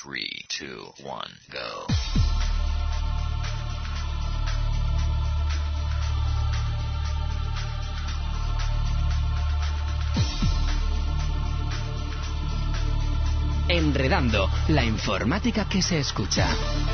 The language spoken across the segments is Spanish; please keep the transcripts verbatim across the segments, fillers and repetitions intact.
three, two, one, go. Enredando, la informática que se escucha.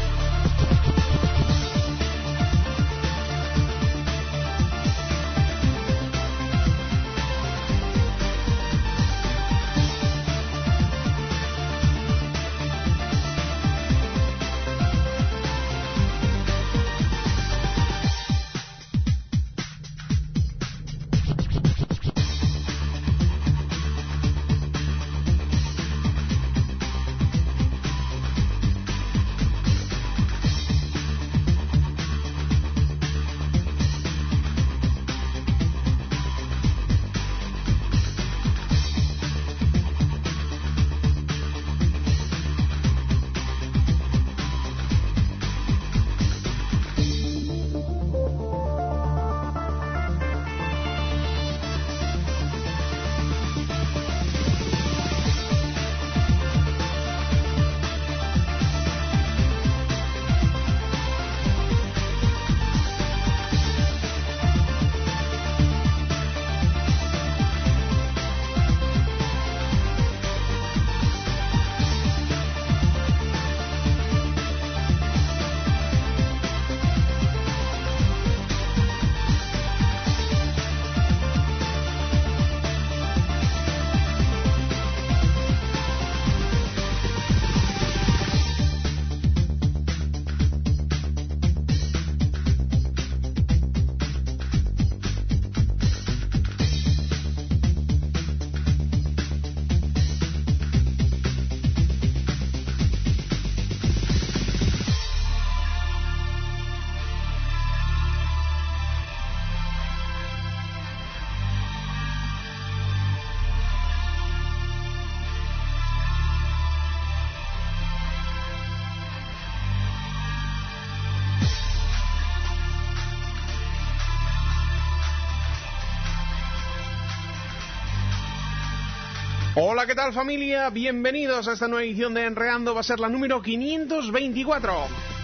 Hola, ¿qué tal, familia? Bienvenidos a esta nueva edición de Enredando. Va a ser la número quinientos veinticuatro.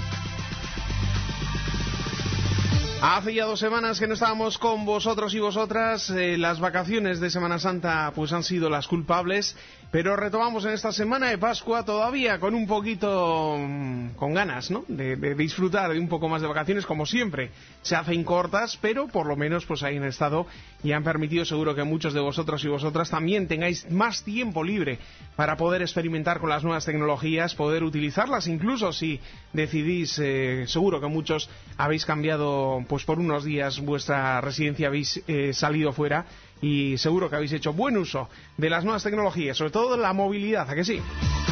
Hace ya dos semanas que no estábamos con vosotros y vosotras. Eh, las vacaciones de Semana Santa pues han sido las culpables, pero retomamos en esta semana de Pascua todavía con un poquito mmm, con ganas, ¿no? De, de disfrutar de un poco más de vacaciones, como siempre. Se hacen cortas, pero por lo menos pues ahí han estado y han permitido seguro que muchos de vosotros y vosotras también tengáis más tiempo libre para poder experimentar con las nuevas tecnologías, poder utilizarlas, incluso si decidís, eh, seguro que muchos habéis cambiado pues por unos días vuestra residencia, habéis eh, salido fuera y seguro que habéis hecho buen uso de las nuevas tecnologías, sobre todo de la movilidad, ¿a que sí?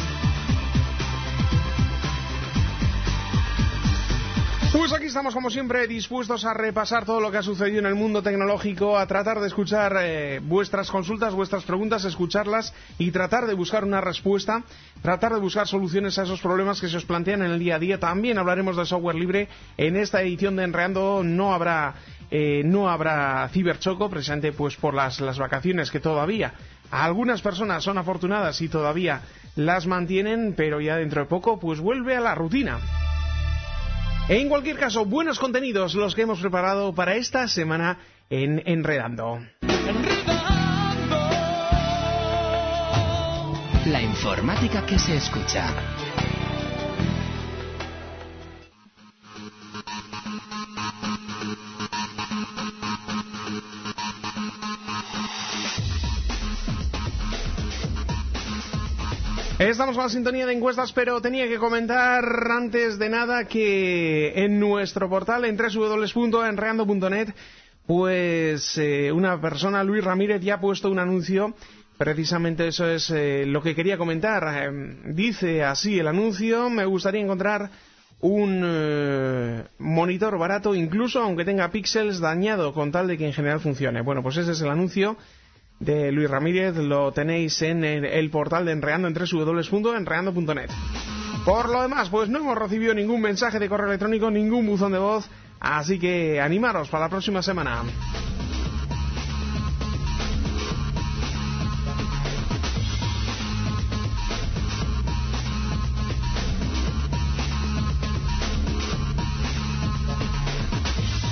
Pues aquí estamos como siempre dispuestos a repasar todo lo que ha sucedido en el mundo tecnológico, a tratar de escuchar eh, vuestras consultas, vuestras preguntas, escucharlas y tratar de buscar una respuesta, tratar de buscar soluciones a esos problemas que se os plantean en el día a día. También hablaremos de software libre. En esta edición de Enredando no habrá eh, no habrá ciberchoco, precisamente pues por las, las vacaciones que todavía algunas personas son afortunadas y todavía las mantienen, pero ya dentro de poco pues vuelve a la rutina. En cualquier caso, buenos contenidos los que hemos preparado para esta semana en Enredando. Enredando. La informática que se escucha. Estamos con la sintonía de encuestas, pero tenía que comentar antes de nada que en nuestro portal, en doble u doble u doble u punto enredando punto net, pues eh, una persona, Luis Ramírez, ya ha puesto un anuncio. Precisamente eso es eh, lo que quería comentar. Eh, dice así el anuncio: me gustaría encontrar un eh, monitor barato, incluso aunque tenga píxeles, dañado, con tal de que en general funcione. Bueno, pues ese es el anuncio de Luis Ramírez. Lo tenéis en el, el portal de Enredando en doble u doble u doble u punto enredando punto net. Por lo demás, pues no hemos recibido ningún mensaje de correo electrónico, ningún buzón de voz, así que animaros para la próxima semana.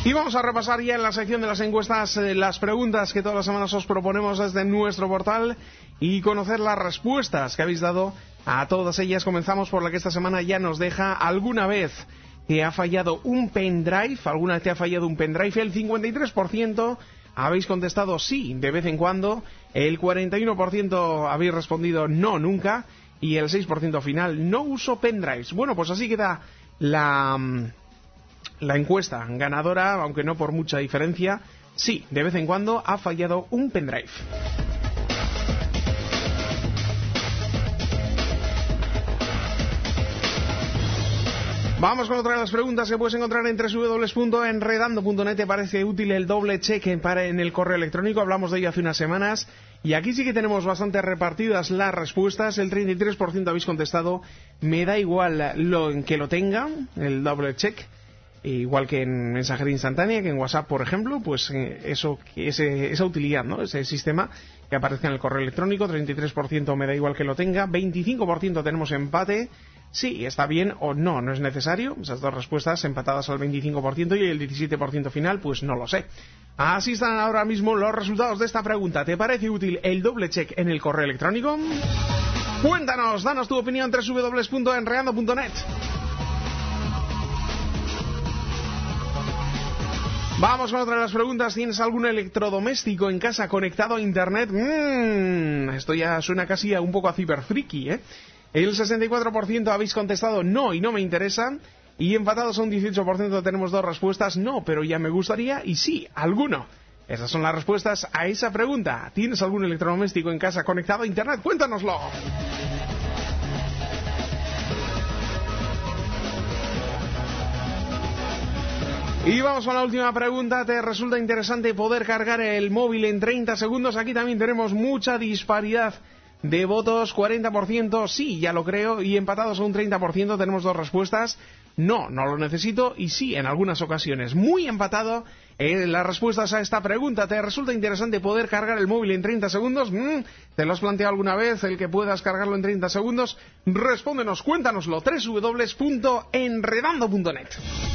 Y vamos a repasar ya en la sección de las encuestas eh, las preguntas que todas las semanas os proponemos desde nuestro portal y conocer las respuestas que habéis dado a todas ellas. Comenzamos por la que esta semana ya nos deja alguna vez que ha fallado un pendrive. ¿Alguna vez te ha fallado un pendrive? El cincuenta y tres por ciento habéis contestado sí, de vez en cuando. El cuarenta y uno por ciento habéis respondido no, nunca. Y el seis por ciento final, no uso pendrives. Bueno, pues así queda la... La encuesta ganadora, aunque no por mucha diferencia. Sí, de vez en cuando ha fallado un pendrive. Vamos con otra de las preguntas que puedes encontrar en doble u doble u doble u punto enredando punto net. ¿Te parece útil el doble check para en el correo electrónico? Hablamos de ello hace unas semanas. Y aquí sí que tenemos bastante repartidas las respuestas. El treinta y tres por ciento habéis contestado me da igual lo en que lo tenga, el doble check. Igual que en mensajería instantánea, que en WhatsApp, por ejemplo, pues eh, eso, ese, esa utilidad, ¿no? Ese sistema que aparezca en el correo electrónico. Treinta y tres por ciento me da igual que lo tenga. Veinticinco por ciento tenemos empate. Sí, está bien o no, no es necesario. Esas dos respuestas empatadas al veinticinco por ciento y el diecisiete por ciento final, pues no lo sé. Así están ahora mismo los resultados de esta pregunta. ¿Te parece útil el doble check en el correo electrónico? Cuéntanos, danos tu opinión en doble u doble u doble u punto enredando punto net. Vamos con otra de las preguntas. ¿Tienes algún electrodoméstico en casa conectado a internet? Mmm, esto ya suena casi a un poco a ciberfriki, ¿eh? El sesenta y cuatro por ciento habéis contestado no y no me interesa. Y empatados a un dieciocho por ciento tenemos dos respuestas. No, pero ya me gustaría. Y sí, alguno. Esas son las respuestas a esa pregunta. ¿Tienes algún electrodoméstico en casa conectado a internet? Cuéntanoslo. Y vamos con la última pregunta. ¿Te resulta interesante poder cargar el móvil en treinta segundos? Aquí también tenemos mucha disparidad de votos. Cuarenta por ciento sí, ya lo creo. Y empatados a un treinta por ciento tenemos dos respuestas. No, no lo necesito. Y sí, en algunas ocasiones. Muy empatado eh, las respuestas a esta pregunta. ¿Te resulta interesante poder cargar el móvil en treinta segundos? Mm, ¿Te lo has planteado alguna vez el que puedas cargarlo en treinta segundos? Respóndenos, cuéntanoslo. doble u doble u doble u punto enredando punto net.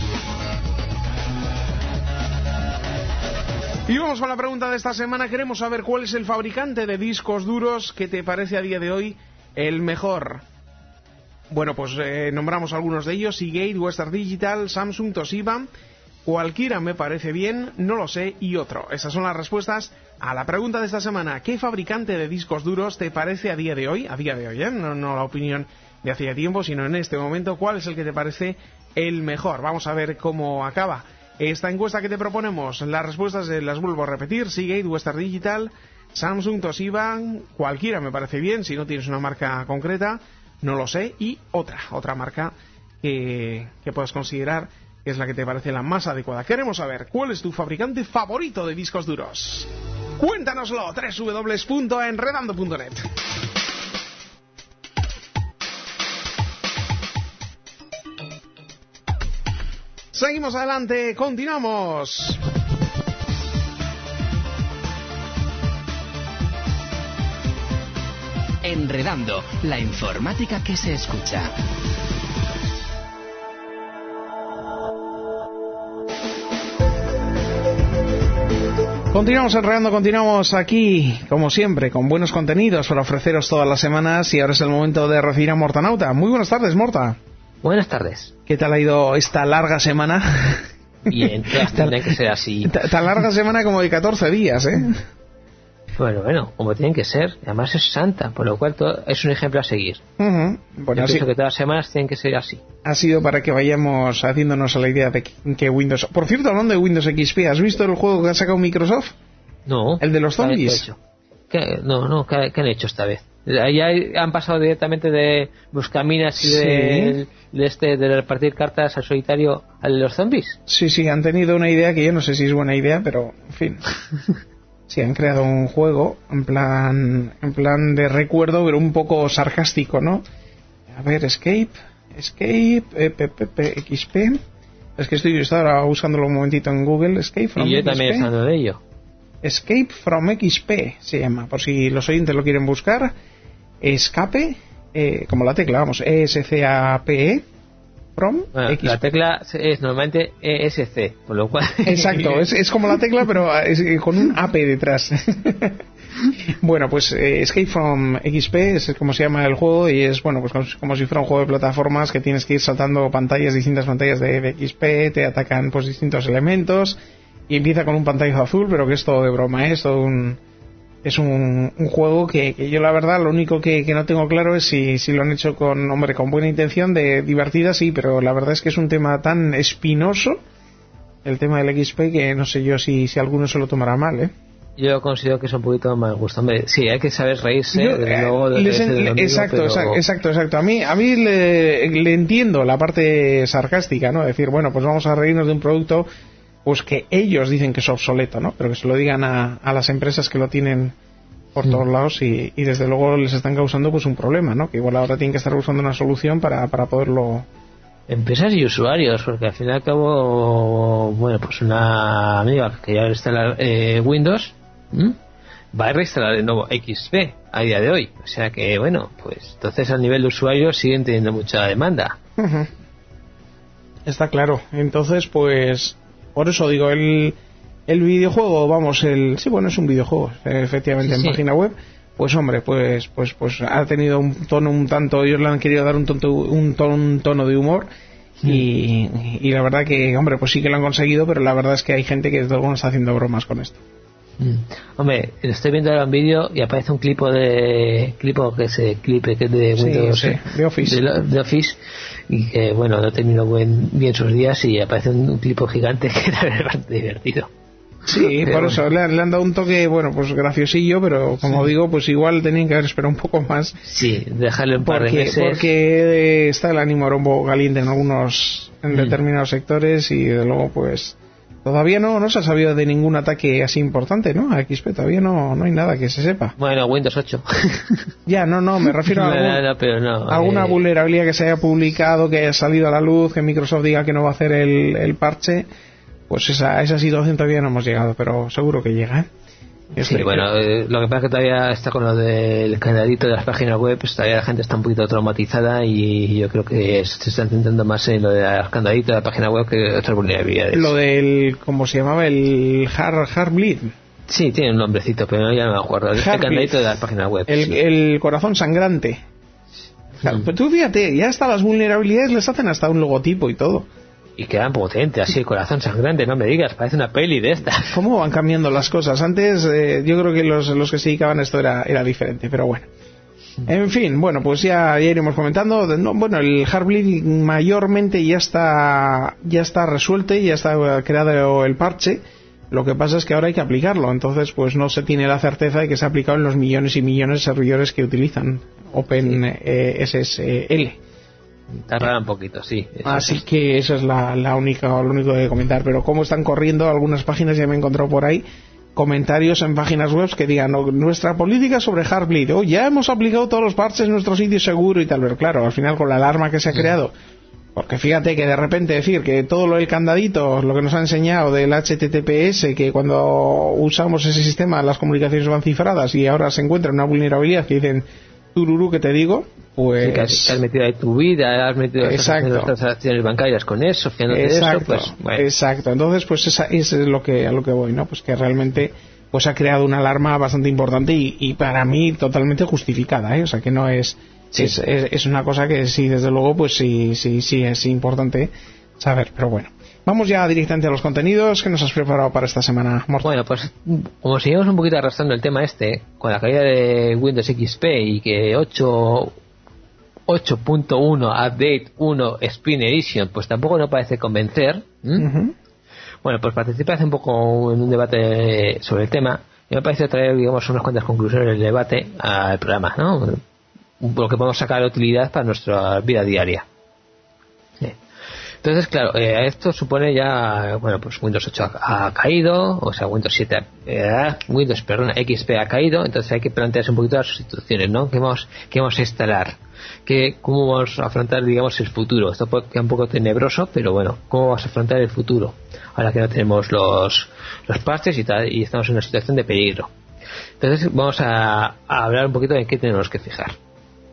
Y vamos con la pregunta de esta semana. Queremos saber cuál es el fabricante de discos duros que te parece a día de hoy el mejor. Bueno, pues eh, nombramos algunos de ellos. Seagate, Western Digital, Samsung, Toshiba. Cualquiera me parece bien, no lo sé, y otro. Esas son las respuestas a la pregunta de esta semana. ¿Qué fabricante de discos duros te parece a día de hoy? A día de hoy, ¿eh? No, no la opinión de hacía tiempo, sino en este momento. ¿Cuál es el que te parece el mejor? Vamos a ver cómo acaba esta encuesta que te proponemos. Las respuestas las vuelvo a repetir. Seagate, Western Digital, Samsung, Toshiba. Cualquiera me parece bien, si no tienes una marca concreta, no lo sé. Y otra, otra marca que, que puedas considerar que es la que te parece la más adecuada. Queremos saber cuál es tu fabricante favorito de discos duros. Cuéntanoslo. doble u doble u doble u punto enredando punto net. Seguimos adelante, continuamos. Enredando, la informática que se escucha. Continuamos enredando, continuamos aquí, como siempre, con buenos contenidos para ofreceros todas las semanas. Y ahora es el momento de recibir a Mortanauta. Muy buenas tardes, Morta. Buenas tardes. ¿Qué tal ha ido esta larga semana? Bien, tendría que ser así. Tan larga semana como de catorce días, ¿eh? Bueno, bueno, como tienen que ser. Además es santa, por lo cual todo es un ejemplo a seguir. Uh-huh. Bueno, Yo así, pienso que todas las semanas tienen que ser así. Ha sido para que vayamos haciéndonos a la idea de que, que Windows... Por cierto, hablando de Windows X P, ¿has visto el juego que ha sacado Microsoft? No. ¿El de los zombies? ¿Qué, no, no, ¿qué, ¿qué han hecho esta vez? Ya han pasado directamente de buscaminas y de, sí. de este de repartir cartas al solitario a los zombies. Sí, sí, han tenido una idea que yo no sé si es buena idea, pero en fin. Sí, han creado un juego en plan en plan de recuerdo, pero un poco sarcástico, ¿no? A ver, Escape, Escape, eh, P, P, P, X P. Es que estoy ahora buscándolo un momentito en Google. Escape from y yo X P. También he hablado de ello. Escape from X P se llama, por si los oyentes lo quieren buscar. Escape, eh, como la tecla, vamos, E S C A P E, from bueno, X P. La tecla es normalmente E S C, por lo cual... Exacto, es, es como la tecla, pero es, con un A P detrás. Bueno, pues eh, Escape from X P es como se llama el juego, y es, bueno, pues como, como si fuera un juego de plataformas que tienes que ir saltando pantallas, distintas pantallas de, de X P, te atacan pues distintos elementos, y empieza con un pantallazo azul, pero que es todo de broma, ¿eh? Es todo un... Es un, un juego que, que yo la verdad lo único que, que no tengo claro es si, si lo han hecho con, hombre, con buena intención de divertida, sí, pero la verdad es que es un tema tan espinoso, el tema del X P, que no sé yo si, si alguno se lo tomará mal, ¿eh? Yo considero que es un poquito más gusto. Hombre, sí, hay que saber reírse. Yo, desde eh, luego, de les ese en, del amigo, exacto, pero... exacto, exacto, exacto. A mí, a mí le, le entiendo la parte sarcástica, ¿no? Decir, bueno, pues vamos a reírnos de un producto pues que ellos dicen que es obsoleto, ¿no? Pero que se lo digan a, a las empresas que lo tienen por mm. todos lados y, y desde luego les están causando pues un problema, ¿no? Que igual ahora tienen que estar buscando una solución para, para poderlo... Empresas y usuarios, porque al fin y al cabo, bueno, pues una amiga que ya instala eh, Windows, ¿m? va a reinstalar de nuevo X P a día de hoy. O sea que, bueno, pues entonces a nivel de usuarios siguen teniendo mucha demanda. Uh-huh. Está claro. Entonces, pues, por eso digo, el, el videojuego, vamos, el sí, bueno, es un videojuego, efectivamente, sí, en sí. página web. Pues hombre, pues pues pues ha tenido un tono un tanto, ellos le han querido dar un, tonto, un, tono, un tono de humor mm. y, y la verdad que, hombre, pues sí que lo han conseguido, pero la verdad es que hay gente que desde luego no está haciendo bromas con esto. Mm. Hombre, estoy viendo ahora un vídeo y aparece un clipo de clipo que se clipe que es de Windows, sí, sí, de Office, de, de Office y que bueno, no terminó buen, bien sus días y aparece un, un clipo gigante que era bastante divertido. Sí, por eso le han, le han dado un toque, bueno, pues graciosillo, pero como sí. digo, pues igual tenían que haber esperado un poco más. Sí, dejarle un par porque, de meses. Porque está el ánimo ahora un poco caliente en algunos, en mm. determinados sectores y de luego pues todavía no, no se ha sabido de ningún ataque así importante, ¿no? A X P todavía no, no hay nada que se sepa. Bueno, Windows ocho. Ya, no, no, me refiero a, algún, no, no, pero no, alguna eh... vulnerabilidad que se haya publicado, que haya salido a la luz, que Microsoft diga que no va a hacer el, el parche. Pues esa, a esa situación todavía no hemos llegado, pero seguro que llega, ¿eh? Sí, sí, bueno, eh, lo que pasa es que todavía está con lo del candadito de las páginas web, pues todavía la gente está un poquito traumatizada y yo creo que se está intentando más en lo de las candaditos de la página web que otras vulnerabilidades. Lo del, ¿cómo se llamaba? El Hard, Heartbleed. Sí, tiene un nombrecito, pero ya no me acuerdo. El candadito de las páginas web. El, sí. el corazón sangrante. Claro, pero tú fíjate, ya hasta las vulnerabilidades les hacen hasta un logotipo y todo. Y quedan potentes, así el corazón sangrante, no me digas, parece una peli de esta. ¿Cómo van cambiando las cosas? Antes eh, yo creo que los, los que se dedicaban a esto era, era diferente, pero bueno. En fin, bueno, pues ya, ya iremos comentando. No, bueno, el Heartbleed mayormente ya está ya está resuelto y ya está creado el parche. Lo que pasa es que ahora hay que aplicarlo, entonces pues no se tiene la certeza de que se ha aplicado en los millones y millones de servidores que utilizan OpenSSL. Tardará un poquito, sí. Así es. que eso es la, la única, lo único que comentar. Pero cómo están corriendo algunas páginas, ya me he encontrado por ahí comentarios en páginas web que digan no, nuestra política sobre Heartbleed, oh, ya hemos aplicado todos los parches en nuestro sitio seguro y tal. Pero claro, al final con la alarma que se ha sí. creado, porque fíjate que de repente decir que todo lo del candadito, lo que nos ha enseñado del H T T P S, que cuando usamos ese sistema las comunicaciones van cifradas y ahora se encuentra una vulnerabilidad que dicen tururú, que te digo, pues... Sí, que has, que has metido ahí tu vida, has metido las transacciones bancarias con eso, fíjate de eso, pues... Bueno. Exacto, entonces pues esa, eso es lo que, a lo que voy, ¿no? Pues que realmente pues ha creado una alarma bastante importante y, y para mí totalmente justificada, ¿eh? O sea que no es... Sí. Es, es, es una cosa que sí, desde luego, pues sí, sí, sí es importante saber, pero bueno. Vamos ya directamente a los contenidos que nos has preparado para esta semana, Morten. Bueno, pues como seguimos un poquito arrastrando el tema este, con la caída de Windows X P y que ocho punto uno Update uno Spring Edition, pues tampoco nos parece convencer. Uh-huh. Bueno, pues participé hace un poco en un debate sobre el tema y me parece traer, digamos, unas cuantas conclusiones del debate al programa, ¿no? Lo que podemos sacar de utilidad para nuestra vida diaria. Sí. Entonces, claro, eh, esto supone ya, bueno, pues Windows ocho ha, ha caído, o sea, Windows siete, eh, Windows, perdón, X P ha caído, entonces hay que plantearse un poquito las sustituciones, ¿no? ¿Qué vamos, qué vamos a instalar? ¿Qué, ¿Cómo vamos a afrontar, digamos, el futuro? Esto puede quedar un poco tenebroso, pero bueno, ¿cómo vamos a afrontar el futuro? Ahora que no tenemos los, los parches y tal, y estamos en una situación de peligro. Entonces, vamos a, a hablar un poquito de qué tenemos que fijar.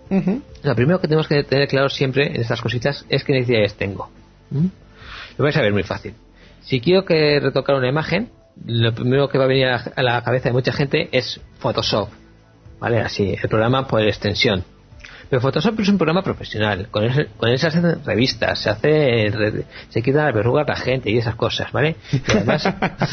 Uh-huh. Lo primero que tenemos que tener claro siempre en estas cositas es qué necesidades tengo. ¿Mm? Lo vais a ver muy fácil. Si quiero que retocar una imagen, lo primero que va a venir a la cabeza de mucha gente es Photoshop, ¿vale? Así, el programa por extensión. Pero Photoshop es un programa profesional, con él, con él se hacen revistas, se hace se quitan las verrugas a la gente y esas cosas, ¿vale? Y además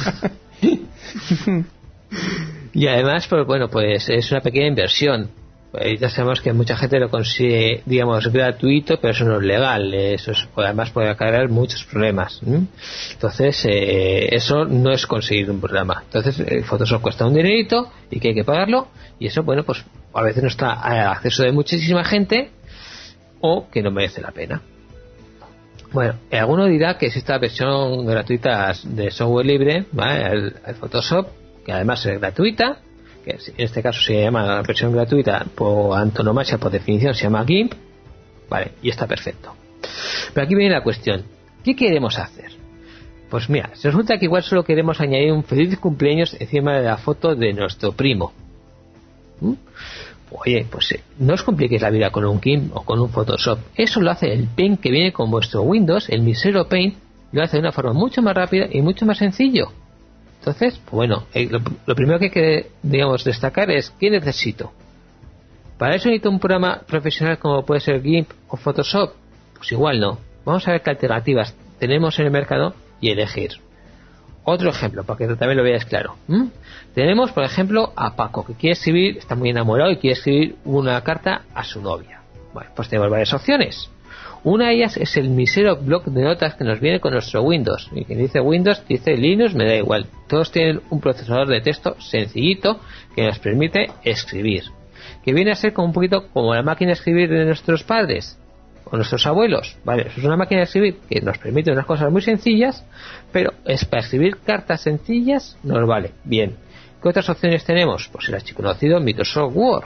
y además pues bueno, pues es una pequeña inversión. Pues ya sabemos que mucha gente lo consigue, digamos, gratuito, pero eso no es legal. Eso es, además puede acarrear muchos problemas. ¿sí? Entonces, eh, eso no es conseguir un programa. Entonces, eh, Photoshop cuesta un dinerito y que hay que pagarlo. Y eso, bueno, pues a veces no está a acceso de muchísima gente o que no merece la pena. Bueno, alguno dirá que existe la versión gratuita de software libre, ¿vale? el, el Photoshop, que además es gratuita, que en este caso se llama la versión gratuita por antonomasia, por definición se llama GIMP, vale, y está perfecto. Pero aquí viene la cuestión, ¿qué queremos hacer? Pues mira, resulta que igual solo queremos añadir un feliz cumpleaños encima de la foto de nuestro primo. ¿Mm? Oye, pues eh, no os compliquéis la vida con un GIMP o con un Photoshop, eso lo hace el Paint que viene con vuestro Windows, el misero Paint, lo hace de una forma mucho más rápida y mucho más sencillo. Entonces, pues bueno, eh, lo, lo primero que hay que, digamos, destacar es ¿qué necesito? ¿Para eso necesito un programa profesional como puede ser GIMP o Photoshop? Pues igual no. Vamos a ver qué alternativas tenemos en el mercado y elegir. Otro ejemplo, para que también lo veáis claro. ¿Mm? Tenemos, por ejemplo, a Paco, que quiere escribir, está muy enamorado y quiere escribir una carta a su novia. Bueno, pues tenemos varias opciones. Una de ellas es el misero bloc de notas que nos viene con nuestro Windows. Y quien dice Windows, dice Linux, me da igual. Todos tienen un procesador de texto sencillito que nos permite escribir. Que viene a ser como un poquito como la máquina de escribir de nuestros padres o nuestros abuelos. Vale, eso es una máquina de escribir que nos permite unas cosas muy sencillas, pero es para escribir cartas sencillas, nos vale. Bien. ¿Qué otras opciones tenemos? Pues el archiconocido Microsoft Word,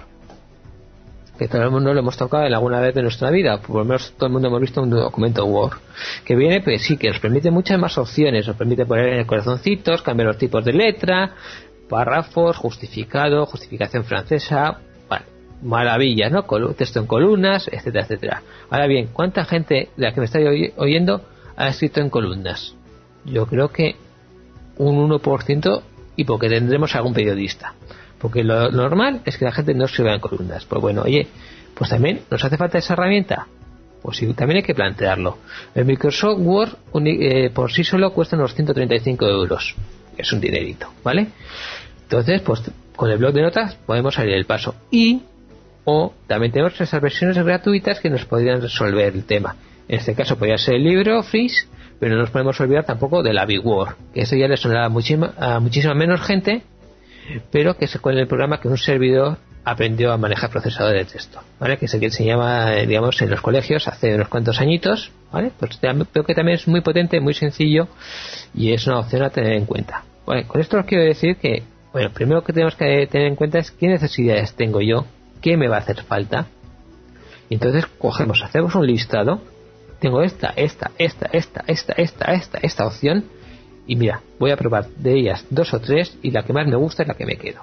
que todo el mundo lo hemos tocado en alguna vez de nuestra vida, por lo menos todo el mundo hemos visto un documento Word, que viene, pues sí, que nos permite muchas más opciones, nos permite poner en corazoncitos, cambiar los tipos de letra, párrafos, justificado, justificación francesa, vale, maravillas, ¿no? Texto en columnas, etcétera, etcétera. Ahora bien, ¿cuánta gente de la que me está oyendo ha escrito en columnas? Yo creo que un uno por ciento y porque tendremos algún periodista. Porque lo normal es que la gente no escriba en columnas. Pues bueno, oye, pues también nos hace falta esa herramienta. Pues sí, también hay que plantearlo. El Microsoft Word eh, por sí solo cuesta unos ciento treinta y cinco euros. Es un dinerito, ¿vale? Entonces, pues con el blog de notas podemos salir del paso. Y, o también tenemos esas versiones gratuitas que nos podrían resolver el tema. En este caso podría ser el LibreOffice, pero no nos podemos olvidar tampoco de la Big Word, que eso ya le sonará a muchísima, a muchísima menos gente, pero que es con el programa que un servidor aprendió a manejar procesador de texto, ¿vale? Que es el que se llama, digamos, en los colegios hace unos cuantos añitos, ¿vale? Pues veo que también es muy potente, muy sencillo y es una opción a tener en cuenta. Bueno, con esto os quiero decir que, bueno, primero que tenemos que tener en cuenta es qué necesidades tengo yo, qué me va a hacer falta. Y entonces cogemos, hacemos un listado, tengo esta, esta, esta, esta, esta, esta, esta, esta opción. Y mira, voy a probar de ellas dos o tres y la que más me gusta es la que me quedo.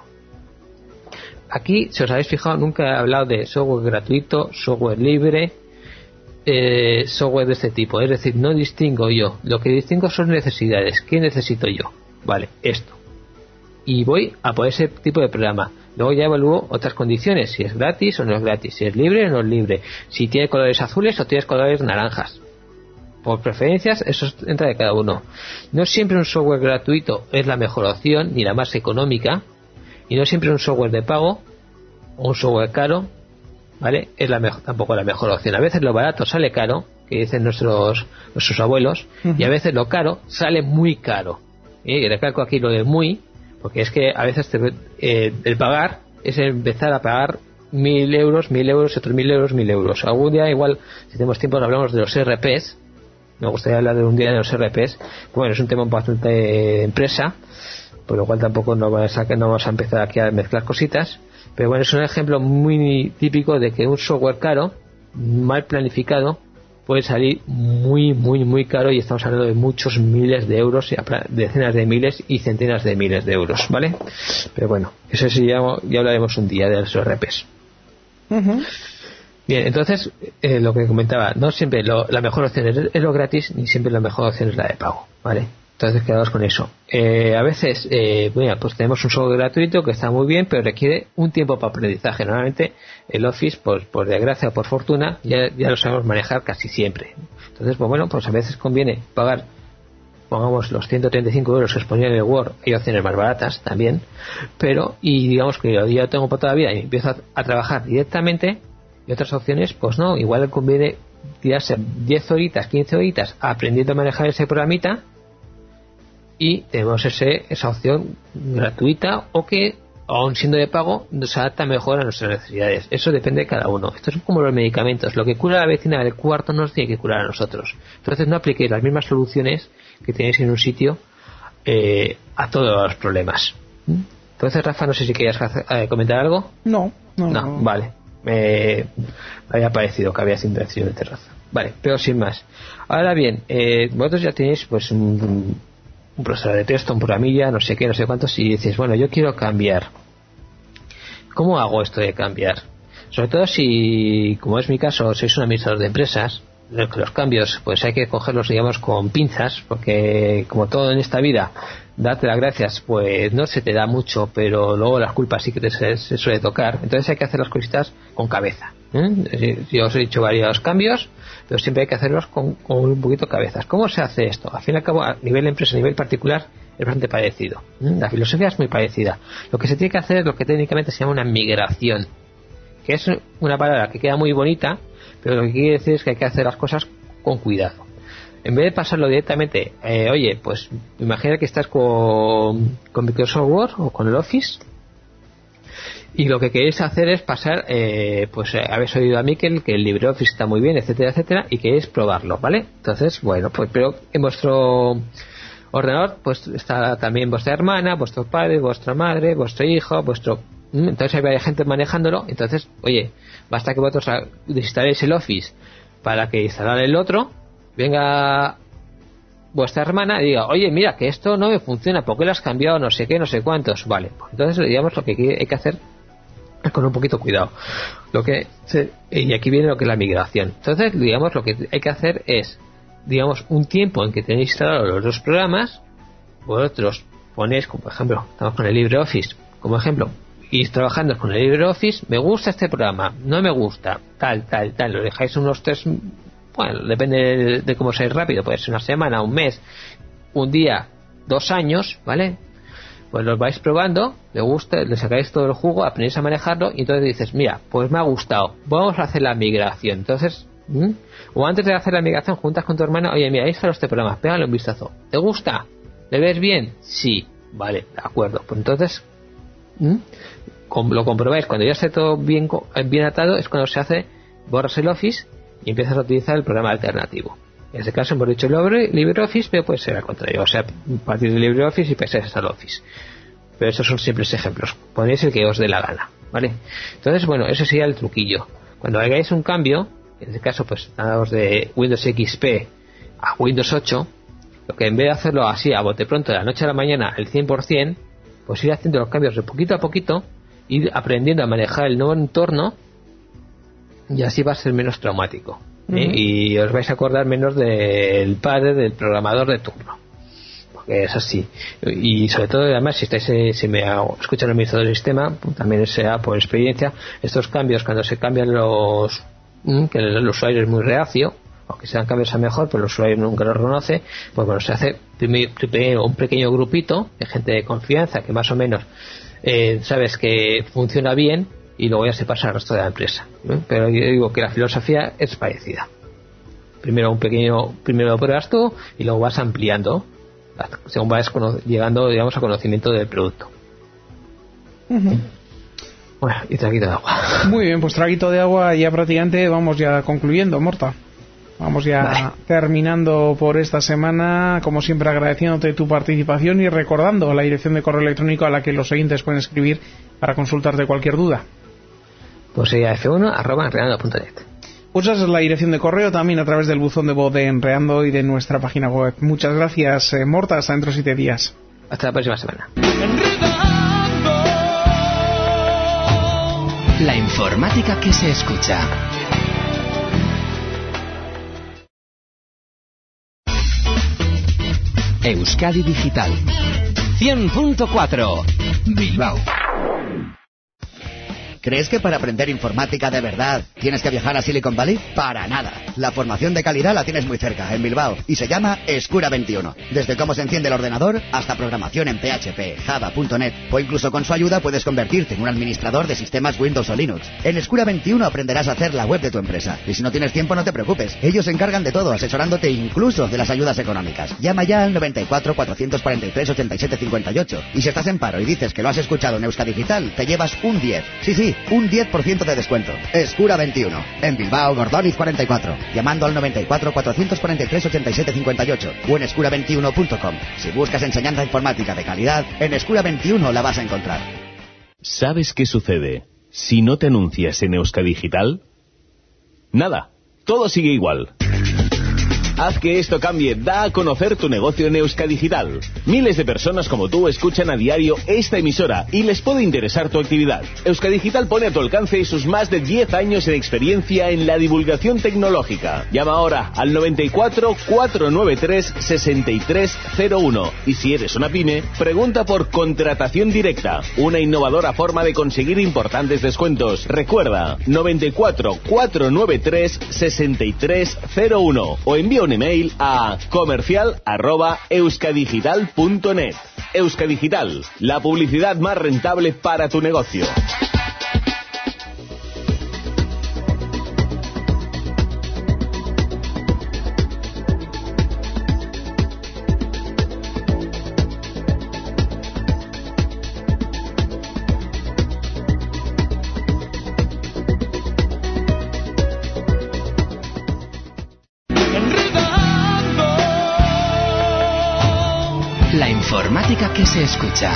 Aquí, si os habéis fijado, nunca he hablado de software gratuito, software libre, eh, software de este tipo. Es decir, no distingo yo. Lo que distingo son necesidades. ¿Qué necesito yo? Vale, esto. Y voy a por ese tipo de programa. Luego ya evalúo otras condiciones. Si es gratis o no es gratis. Si es libre o no es libre. Si tiene colores azules o tiene colores naranjas. Por preferencias, eso entra de cada uno. No siempre un software gratuito es la mejor opción, ni la más económica, y no siempre un software de pago o un software caro, ¿vale? Es la mejor, tampoco la mejor opción. A veces lo barato sale caro, que dicen nuestros nuestros abuelos, uh-huh. Y a veces lo caro sale muy caro. ¿Eh? Y recalco aquí lo de muy, porque es que a veces te, eh, el pagar es empezar a pagar mil euros, mil euros, otros mil euros, mil euros. Algún día, igual, si tenemos tiempo, hablamos de los R Ps. Me gustaría hablar de un día de los R Ps. Bueno, es un tema bastante de empresa, por lo cual tampoco no vamos, a, no vamos a empezar aquí a mezclar cositas. Pero bueno, es un ejemplo muy típico de que un software caro, mal planificado, puede salir muy, muy, muy caro, y estamos hablando de muchos miles de euros, decenas de miles y centenas de miles de euros, ¿vale? Pero bueno, eso sí, ya, ya hablaremos un día de los R Ps. Uh-huh. Bien, entonces, eh, lo que comentaba, no siempre lo, la mejor opción es, es lo gratis, ni siempre la mejor opción es la de pago, ¿vale? Entonces, quedaos con eso. Eh, a veces, eh, bueno, pues tenemos un software gratuito que está muy bien, pero requiere un tiempo para aprendizaje. Normalmente, el Office, pues, por desgracia o por fortuna, ya, ya lo sabemos manejar casi siempre. Entonces, pues bueno, pues a veces conviene pagar, pongamos los ciento treinta y cinco euros que os ponía en el Word. Hay opciones más baratas también, pero, y digamos que yo ya tengo para toda la vida y empiezo a, a trabajar directamente. Y otras opciones, pues no, igual conviene tirarse diez horitas, quince horitas aprendiendo a manejar ese programita, y tenemos ese, esa opción gratuita, o que, aun siendo de pago, nos adapta mejor a nuestras necesidades. Eso depende de cada uno. Esto es como los medicamentos. Lo que cura a la vecina del cuarto nos tiene que curar a nosotros. Entonces no apliquéis las mismas soluciones que tenéis en un sitio eh, a todos los problemas. Entonces, Rafa, no sé si querías eh, comentar algo. No, no, no, no. Vale. Me había parecido que había intención de terraza. Vale, pero sin más. Ahora bien, eh, vosotros ya tenéis pues un, un procesador de texto, un programilla, no sé qué, no sé cuántos, y dices, bueno, yo quiero cambiar. ¿Cómo hago esto de cambiar? Sobre todo si, como es mi caso, sois un administrador de empresas, los cambios pues hay que cogerlos, digamos, con pinzas, porque como todo en esta vida, darte las gracias pues no se te da mucho, pero luego las culpas sí que te se, se suele tocar. Entonces hay que hacer las cositas con cabeza, ¿eh? Yo os he dicho varios cambios, pero siempre hay que hacerlos con, con un poquito cabezas. ¿Cómo se hace esto? Al fin y al cabo, a nivel empresa, a nivel particular, es bastante parecido. La filosofía es muy parecida. Lo que se tiene que hacer es lo que técnicamente se llama una migración, que es una palabra que queda muy bonita, pero lo que quiere decir es que hay que hacer las cosas con cuidado. En vez de pasarlo directamente, eh, oye, pues imagina que estás con, con Microsoft Word o con el Office, y lo que queréis hacer es pasar, eh, pues eh, habéis oído a Miquel que el LibreOffice está muy bien, etcétera, etcétera, y queréis probarlo, ¿vale? Entonces, bueno, pues pero en vuestro ordenador pues está también vuestra hermana, vuestro padre, vuestra madre, vuestro hijo, vuestro... Entonces hay varias gente manejándolo. Entonces, oye, basta que vosotros instaléis el Office para que instalar el otro, venga vuestra hermana y diga, oye, mira, que esto no me funciona, ¿por qué lo has cambiado? No sé qué, no sé cuántos. Vale, pues entonces digamos lo que hay que hacer es con un poquito cuidado. Lo que se, y aquí viene lo que es la migración. Entonces, digamos, lo que hay que hacer es, digamos, un tiempo en que tenéis instalados los dos programas, vosotros ponéis, como por ejemplo, estamos con el LibreOffice, como ejemplo, y trabajando con el LibreOffice, me gusta este programa, no me gusta, tal, tal, tal, lo dejáis unos tres, bueno, depende de, de cómo seáis rápido, puede ser una semana, un mes, un día, dos años, ¿vale? Pues los vais probando, le gusta, le sacáis todo el jugo, aprendéis a manejarlo, y entonces dices, mira, pues me ha gustado, vamos a hacer la migración. Entonces, ¿Mm? o antes de hacer la migración, juntas con tu hermana, oye, mira, ahí está este programa, pégale un vistazo, ¿te gusta? ¿Le ves bien? Sí, vale, de acuerdo, pues entonces ¿Mm? lo comprobáis. Cuando ya esté todo bien, bien atado, es cuando se hace, borras el Office y empiezas a utilizar el programa alternativo. En este caso hemos dicho LibreOffice, pero puede ser al contrario, o sea, partir de LibreOffice y pasáis al Office. Pero estos son simples ejemplos, ponéis el que os dé la gana, ¿vale? Entonces, bueno, eso sería el truquillo. Cuando hagáis un cambio, en este caso pues dados de Windows X P a Windows ocho, lo que en vez de hacerlo así a bote pronto de la noche a la mañana el cien por ciento, pues ir haciendo los cambios de poquito a poquito, ir aprendiendo a manejar el nuevo entorno, y así va a ser menos traumático, ¿eh? Uh-huh. Y os vais a acordar menos del padre del programador de turno, porque es así. Y sobre todo, además, si estáis eh, si me escuchan el administrador del sistema, también sea por experiencia, estos cambios cuando se cambian los mmm, que el, el usuario es muy reacio, aunque sean cambios a mejor, pero el usuario nunca los reconoce, pues bueno, se hace primero un pequeño grupito de gente de confianza que más o menos eh, sabes que funciona bien, y luego ya se pasa al resto de la empresa, ¿eh? Pero yo digo que la filosofía es parecida. Primero un pequeño, primero lo pruebas tú y luego vas ampliando según vas cono- llegando, digamos, a conocimiento del producto. Uh-huh. Bueno, y traguito de agua. Muy bien, pues traguito de agua, ya prácticamente vamos ya concluyendo, Morta. Vamos ya vale. terminando por esta semana, como siempre agradeciéndote tu participación y recordando la dirección de correo electrónico a la que los oyentes pueden escribir para consultarte cualquier duda. Pues sería efe uno arroba enreando punto net. Pues esa es la dirección de correo, también a través del buzón de voz de Enreando y de nuestra página web. Muchas gracias, eh, Morta, hasta dentro de siete días. Hasta la próxima semana. La informática que se escucha. Euskadi Digital. cien punto cuatro. Bilbao. ¿Crees que para aprender informática de verdad tienes que viajar a Silicon Valley? Para nada. La formación de calidad la tienes muy cerca, en Bilbao, y se llama Escura veintiuno. Desde cómo se enciende el ordenador hasta programación en P H P, Java punto net, o incluso con su ayuda puedes convertirte en un administrador de sistemas Windows o Linux. En Escura veintiuno aprenderás a hacer la web de tu empresa. Y si no tienes tiempo, no te preocupes. Ellos se encargan de todo, asesorándote incluso de las ayudas económicas. Llama ya al noventa y cuatro, cuatrocientos cuarenta y tres, ochenta y siete cincuenta y ocho. Y si estás en paro y dices que lo has escuchado en Euskadi Digital, te llevas un diez. Sí, sí, un diez por ciento de descuento. Escura veintiuno. En Bilbao, Gordoniz cuarenta y cuatro. Llamando al noventa y cuatro, cuatrocientos cuarenta y tres, ochenta y siete cincuenta y ocho. O en escura veintiuno punto com. Si buscas enseñanza informática de calidad, en Escura veintiuno la vas a encontrar. ¿Sabes qué sucede si no te anuncias en Euskadi Digital? Nada. Todo sigue igual. Haz que esto cambie, da a conocer tu negocio en Euskadi Digital. Miles de personas como tú escuchan a diario esta emisora y les puede interesar tu actividad. Euskadi Digital pone a tu alcance sus más de diez años de experiencia en la divulgación tecnológica. Llama ahora al noventa y cuatro, cuatrocientos noventa y tres, sesenta y tres cero uno y si eres una pyme, pregunta por contratación directa, una innovadora forma de conseguir importantes descuentos. Recuerda, noventa y cuatro, cuatrocientos noventa y tres, sesenta y tres cero uno o envía un email a comercial arroba euskadigital punto net. Euskadigital, la publicidad más rentable para tu negocio. La informática que se escucha.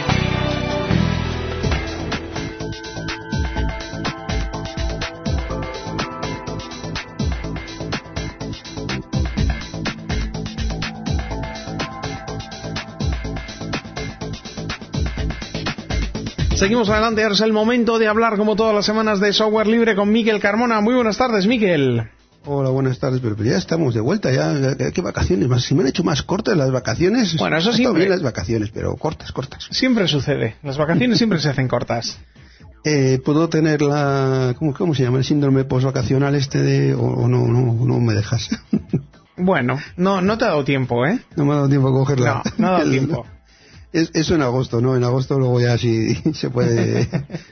Seguimos adelante, ahora es el momento de hablar como todas las semanas de software libre con Miquel Carmona. Muy buenas tardes, Miquel. Hola, buenas tardes, pero ya estamos de vuelta, ya, ¿qué vacaciones? Más, si me han hecho más cortas las vacaciones. Bueno, eso siempre. Bien las vacaciones, pero cortas, cortas. Siempre sucede, las vacaciones siempre se hacen cortas. Eh, ¿Puedo tener la, ¿cómo, cómo se llama? El síndrome posvacacional este de, o, o no, no, no me dejas? Bueno, no, no te ha dado tiempo, ¿eh? No me ha dado tiempo a cogerla. No, no ha dado tiempo. Es, eso en agosto, ¿no? En agosto luego ya sí se puede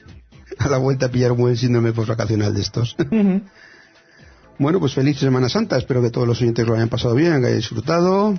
a la vuelta pillar un buen síndrome posvacacional de estos. Uh-huh. Bueno, pues feliz Semana Santa. Espero que todos los oyentes lo hayan pasado bien, que hayan disfrutado.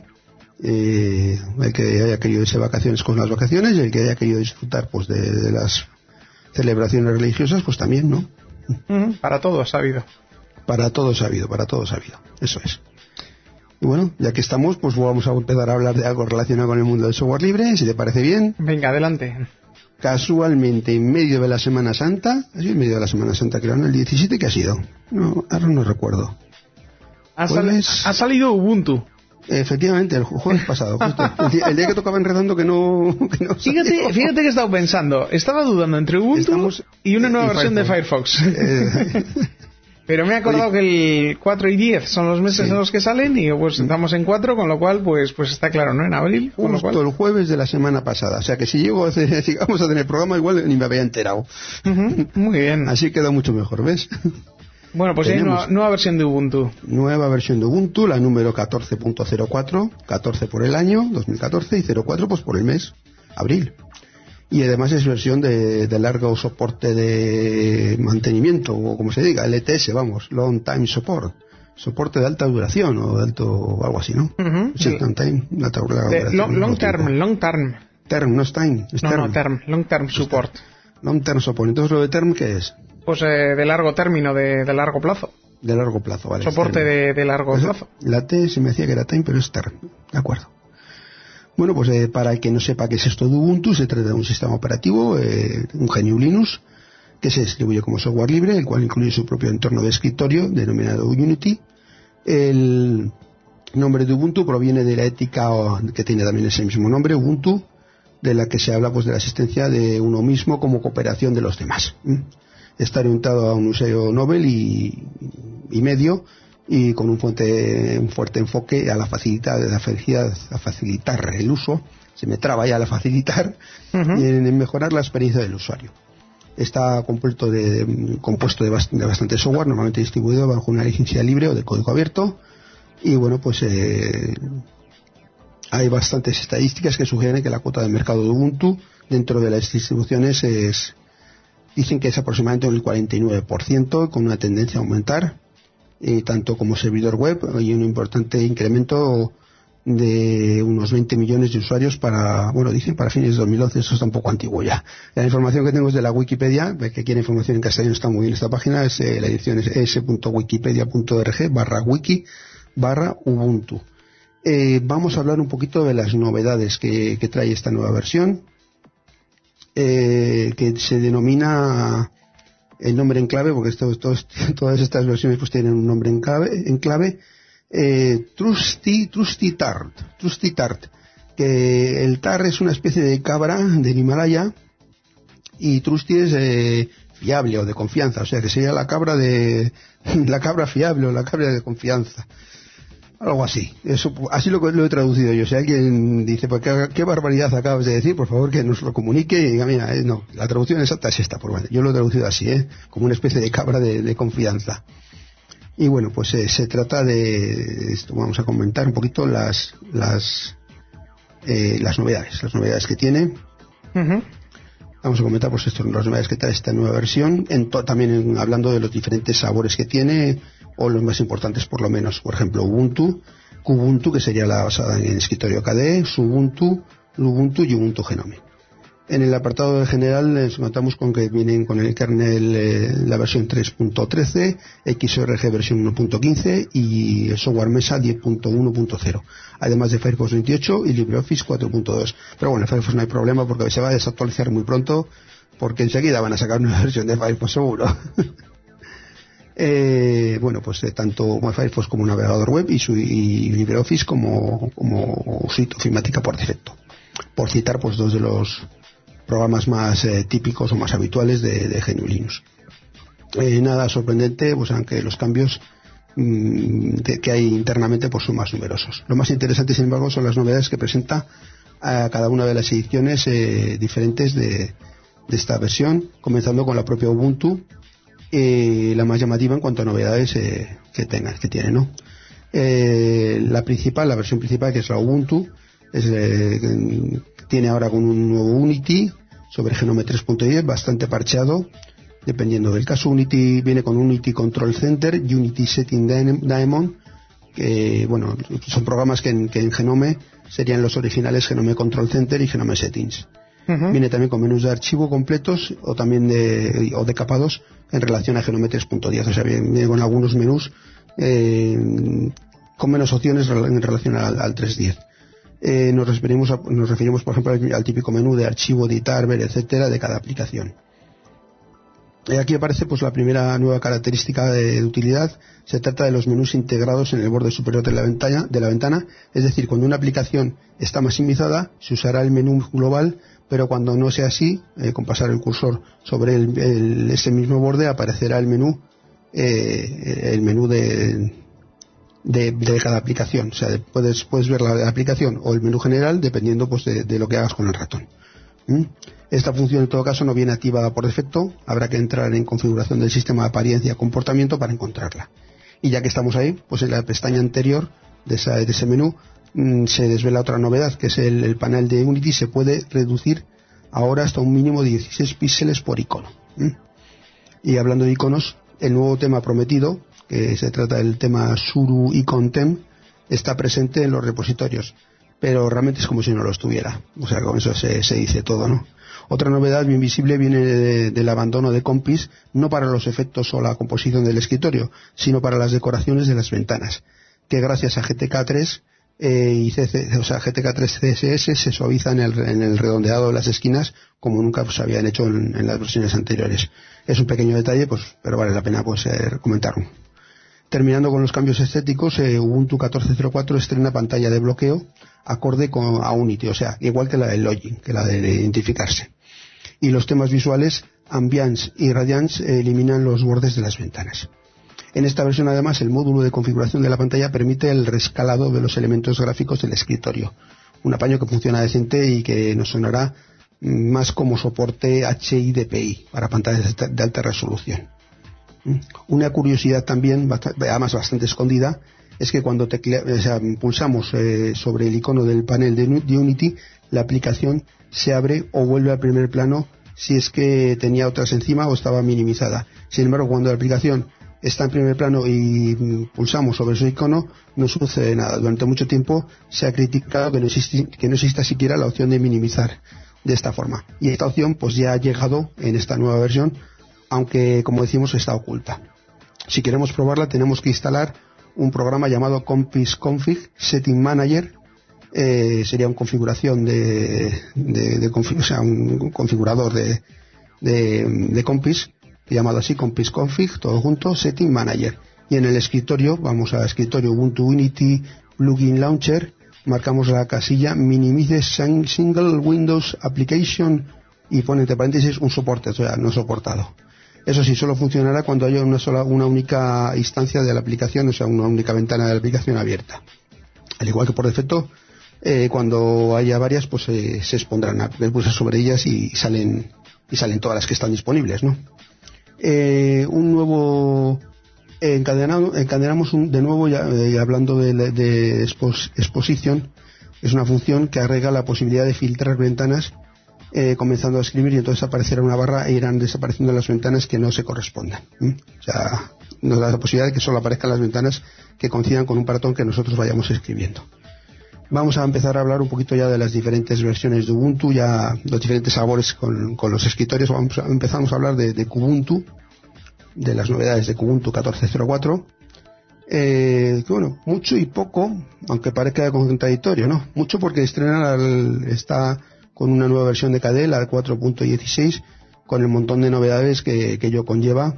Eh, el que haya querido irse de vacaciones con las vacaciones y el que haya querido disfrutar pues de, de las celebraciones religiosas, pues también, ¿no? Uh-huh. Para todos ha habido. Para todos ha habido, para todos ha habido. Eso es. Y bueno, ya que estamos, pues vamos a empezar a hablar de algo relacionado con el mundo del software libre, si te parece bien. Venga, adelante. Casualmente, en medio de la Semana Santa, ha sido en medio de la Semana Santa, creo, ¿no? El diecisiete, ¿qué ha sido? No, ahora no recuerdo. Ha, sal ha salido Ubuntu. Efectivamente, el jueves pasado, justo. El día, el día que tocaba Enredando que no... Que no fíjate, fíjate que he estado pensando, estaba dudando entre Ubuntu Estamos, y una nueva y versión Firefox. de Firefox. Eh, Pero me he acordado Oye, que el cuatro y diez son los meses sí. en los que salen y pues estamos en cuatro, con lo cual pues pues está claro, ¿no? En abril. Con Justo lo cual... el jueves de la semana pasada. O sea que si llego a hacer, si vamos a tener programa igual ni me había enterado. Uh-huh, muy bien. Así queda mucho mejor, ¿ves? Bueno, pues hay nueva, nueva versión de Ubuntu. Nueva versión de Ubuntu, la número catorce punto cero cuatro. catorce por el año, dos mil catorce, y cero cuatro pues por el mes, abril. Y además es versión de, de largo soporte de mantenimiento, o como se diga, L T S, vamos, Long Time Support. Soporte de alta duración, o de alto, algo así, ¿no? Uh-huh. Sí, long time, alta duración. Long, long term, long term. Term, no es time, es no, term. No, term, long term support. Long term support. Entonces, ¿lo de term qué es? Pues eh, de largo término, de, de largo plazo. De largo plazo, vale. Soporte de, de largo pues, plazo. La T se me decía que era time, pero es term. De acuerdo. Bueno, pues eh, para el que no sepa qué es esto de Ubuntu, se trata de un sistema operativo, eh, un G N U Linux, que se distribuye como software libre, el cual incluye su propio entorno de escritorio, denominado Unity. El nombre de Ubuntu proviene de la ética que tiene también ese mismo nombre, Ubuntu, de la que se habla pues de la existencia de uno mismo como cooperación de los demás. ¿Mm? Está orientado a un usuario novel y, y medio, y con un fuerte, un fuerte enfoque a la facilidad, a, facilidad, a facilitar el uso, se me traba ya la facilitar, uh-huh. y en, en mejorar la experiencia del usuario. Está compuesto de, compuesto de, bast- de bastante software, normalmente distribuido bajo una licencia libre o de código abierto, y bueno, pues eh, hay bastantes estadísticas que sugieren que la cuota de mercado de Ubuntu dentro de las distribuciones es, dicen que es aproximadamente el cuarenta y nueve por ciento, con una tendencia a aumentar, eh, tanto como servidor web, hay un importante incremento de unos veinte millones de usuarios para, bueno, dicen para fines de dos mil once, eso está un poco antiguo ya. La información que tengo es de la Wikipedia, que quiere información en castellano, está muy bien esta página, es, eh, la edición es es.wikipedia.org barra wiki barra Ubuntu. Eh, vamos a hablar un poquito de las novedades que, que trae esta nueva versión, eh, que se denomina el nombre en clave, porque esto, esto, todas estas versiones pues tienen un nombre en clave, en clave eh, Trusty, Trusty Tart, Trusty Tart, que el tar es una especie de cabra del Himalaya y Trusty es eh, fiable o de confianza, o sea que sería la cabra de la cabra fiable o la cabra de confianza. Algo así, eso, así lo, lo he traducido yo. Si alguien dice, pues, ¿qué, qué barbaridad acabas de decir? Por favor, que nos lo comunique y diga, mira, eh, no, la traducción exacta es esta, por bueno, yo lo he traducido así, ¿eh? Como una especie de cabra de, de confianza. Y bueno, pues eh, se trata de, esto, vamos a comentar un poquito las, las, eh, las novedades, las novedades que tiene. Uh-huh. Vamos a comentar, pues, esto, las novedades que trae esta nueva versión, en to, también en, hablando de los diferentes sabores que tiene, o los más importantes por lo menos, por ejemplo Ubuntu, Kubuntu, que sería la basada en escritorio K D E, Xubuntu, Lubuntu y Ubuntu Genome. En el apartado de general nos encontramos con que vienen con el kernel eh, la versión tres punto trece, X O R G versión uno punto quince y el software Mesa diez punto uno punto cero, además de Firefox veintiocho y LibreOffice cuatro punto dos. Pero bueno, Firefox no hay problema porque se va a desactualizar muy pronto, porque enseguida van a sacar una versión de Firefox seguro. Eh, bueno, pues eh, tanto Firefox como navegador web y, su, y LibreOffice como, como suite ofimática por defecto. Por citar, pues, dos de los programas más eh, típicos o más habituales de, de G N U Linux. Eh, nada sorprendente, pues aunque los cambios mmm, de, que hay internamente pues son más numerosos. Lo más interesante, sin embargo, son las novedades que presenta a cada una de las ediciones eh, diferentes de, de esta versión, comenzando con la propia Ubuntu, Eh, la más llamativa en cuanto a novedades eh, que tenga, que tiene, ¿no? Eh, la principal, la versión principal, que es la Ubuntu, es, eh, tiene ahora con un nuevo Unity sobre Genome tres punto diez, bastante parcheado, dependiendo del caso. Unity viene con Unity Control Center, Unity Setting Daemon, que, bueno, son programas que en, que en Genome serían los originales Genome Control Center y Genome Settings. Uh-huh. Viene también con menús de archivo completos o también de, o decapados en relación a Genome tres punto diez, o sea, viene con algunos menús eh, con menos opciones en relación al, al tres punto diez. Eh, nos referimos a, nos referimos por ejemplo al, al típico menú de archivo, editar, ver, etcétera, de cada aplicación. Y aquí aparece pues la primera nueva característica de, de utilidad. Se trata de los menús integrados en el borde superior de la ventana, de la ventana, es decir, cuando una aplicación está maximizada se usará el menú global, pero cuando no sea así, eh, con pasar el cursor sobre el, el, ese mismo borde aparecerá el menú eh, el menú de, de, de cada aplicación. O sea, puedes, puedes ver la, la aplicación o el menú general dependiendo pues de, de lo que hagas con el ratón. ¿Mm? Esta función en todo caso no viene activada por defecto, habrá que entrar en configuración del sistema de apariencia y comportamiento para encontrarla. Y ya que estamos ahí, pues en la pestaña anterior de, esa, de ese menú mmm, se desvela otra novedad, que es el, el panel de Unity se puede reducir ahora hasta un mínimo de dieciséis píxeles por icono. ¿Mm? Y hablando de iconos, el nuevo tema prometido, que se trata del tema Suru Icon Theme, está presente en los repositorios, pero realmente es como si no lo estuviera. O sea, con eso se, se dice todo, ¿no? Otra novedad bien visible viene de, del abandono de Compis, no para los efectos o la composición del escritorio, sino para las decoraciones de las ventanas, que gracias a G T K tres eh, y C C, o sea, G T K tres C S S se suavizan en el, en el redondeado de las esquinas como nunca pues, habían hecho en, en las versiones anteriores. Es un pequeño detalle, pues, pero vale la pena pues eh, comentarlo. Terminando con los cambios estéticos, eh, Ubuntu catorce cero cuatro estrena pantalla de bloqueo acorde con, a Unity, o sea, igual que la de login, que la de identificarse. Y los temas visuales, Ambiance y Radiance, eh, eliminan los bordes de las ventanas. En esta versión, además, el módulo de configuración de la pantalla permite el rescalado de los elementos gráficos del escritorio. Un apaño que funciona decente y que nos sonará más como soporte H I D P I para pantallas de alta resolución. Una curiosidad también, además bastante escondida, es que cuando teclea, o sea, pulsamos eh, sobre el icono del panel de Unity, la aplicación se abre o vuelve al primer plano si es que tenía otras encima o estaba minimizada. Sin embargo, cuando la aplicación está en primer plano y pulsamos sobre su icono, no sucede nada. Durante mucho tiempo se ha criticado que no existe, que no exista siquiera la opción de minimizar de esta forma. Y esta opción pues ya ha llegado en esta nueva versión, aunque como decimos está oculta. Si queremos probarla tenemos que instalar un programa llamado CompisConfig Setting Manager. Eh, sería una configuración de, de, de config, o sea, un configurador de, de, de Compis, llamado así CompisConfig, todo junto, Setting Manager. Y en el escritorio, vamos a escritorio Ubuntu Unity Plugin Launcher, marcamos la casilla Minimize Single Windows Application y pone entre paréntesis un soporte, o sea, no soportado. Eso sí, solo funcionará cuando haya una sola, una única instancia de la aplicación, o sea, una única ventana de la aplicación abierta. Al igual que por defecto, eh, cuando haya varias, pues eh, se expondrán, pulsar sobre ellas y salen y salen todas las que están disponibles, ¿no? Eh, un nuevo eh, encadenado, encadenamos un, de nuevo ya eh, hablando de, de expos, exposición. Es una función que agrega la posibilidad de filtrar ventanas eh, comenzando a escribir, y entonces aparecerá una barra e irán desapareciendo las ventanas que no se correspondan. ¿Mm? O sea, nos da la posibilidad de que solo aparezcan las ventanas que coincidan con un patrón que nosotros vayamos escribiendo. Vamos a empezar a hablar un poquito ya de las diferentes versiones de Ubuntu, ya los diferentes sabores con, con los escritorios. Vamos a, empezamos a hablar de, de Kubuntu, de las novedades de Kubuntu catorce cero cuatro. Eh, que bueno, mucho y poco, aunque parezca contradictorio, ¿no? Mucho porque estrena al, está con una nueva versión de K D E, la cuatro punto dieciséis, con el montón de novedades que, que ello conlleva,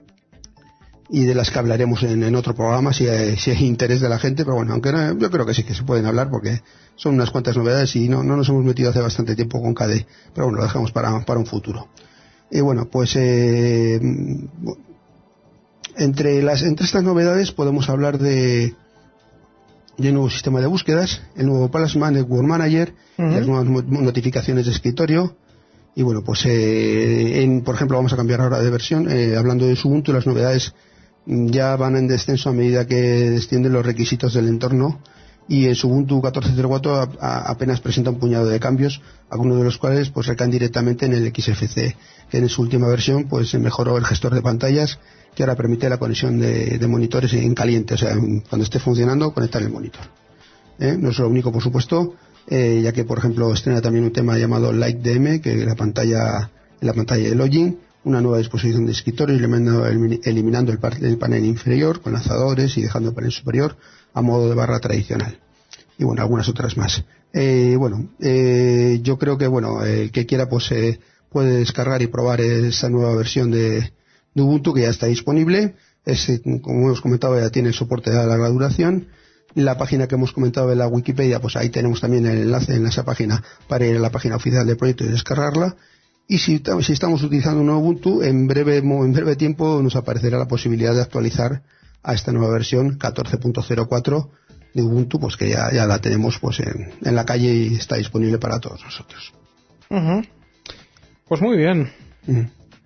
y de las que hablaremos en, en otro programa si hay, si hay interés de la gente, pero bueno, aunque no, yo creo que sí que se pueden hablar porque son unas cuantas novedades y no, no nos hemos metido hace bastante tiempo con K D E, pero bueno, lo dejamos para, para un futuro. Y bueno, pues eh, entre las entre estas novedades podemos hablar de de un nuevo sistema de búsquedas, el nuevo Plasma Network Manager, uh-huh. las nuevas notificaciones de escritorio. Y bueno, pues eh, en, por ejemplo, vamos a cambiar ahora de versión, eh, hablando de Ubuntu, las novedades ya van en descenso a medida que descienden los requisitos del entorno, y en Ubuntu catorce cero cuatro a, a, apenas presenta un puñado de cambios, algunos de los cuales pues recaen directamente en el X F C, que en su última versión pues mejoró el gestor de pantallas, que ahora permite la conexión de, de monitores en caliente, o sea, cuando esté funcionando, conectar el monitor. ¿Eh? No es lo único, por supuesto, eh, ya que por ejemplo estrena también un tema llamado LightDM, que es la pantalla, la pantalla de login, una nueva disposición de escritorio, eliminando, eliminando el, par, el panel inferior con lanzadores y dejando el panel superior a modo de barra tradicional. Y bueno, algunas otras más. Eh, bueno, eh, yo creo que bueno, el que quiera pues eh, puede descargar y probar esa nueva versión de, de Ubuntu, que ya está disponible. Es, como hemos comentado, ya tiene soporte a larga duración. La página que hemos comentado de la Wikipedia, pues ahí tenemos también el enlace en esa página para ir a la página oficial del proyecto y descargarla. Y si, si estamos utilizando un nuevo Ubuntu, en breve, en breve tiempo nos aparecerá la posibilidad de actualizar a esta nueva versión catorce punto cero cuatro de Ubuntu, pues que ya, ya la tenemos pues en, en la calle y está disponible para todos nosotros. Uh-huh. Pues muy bien. Uh-huh.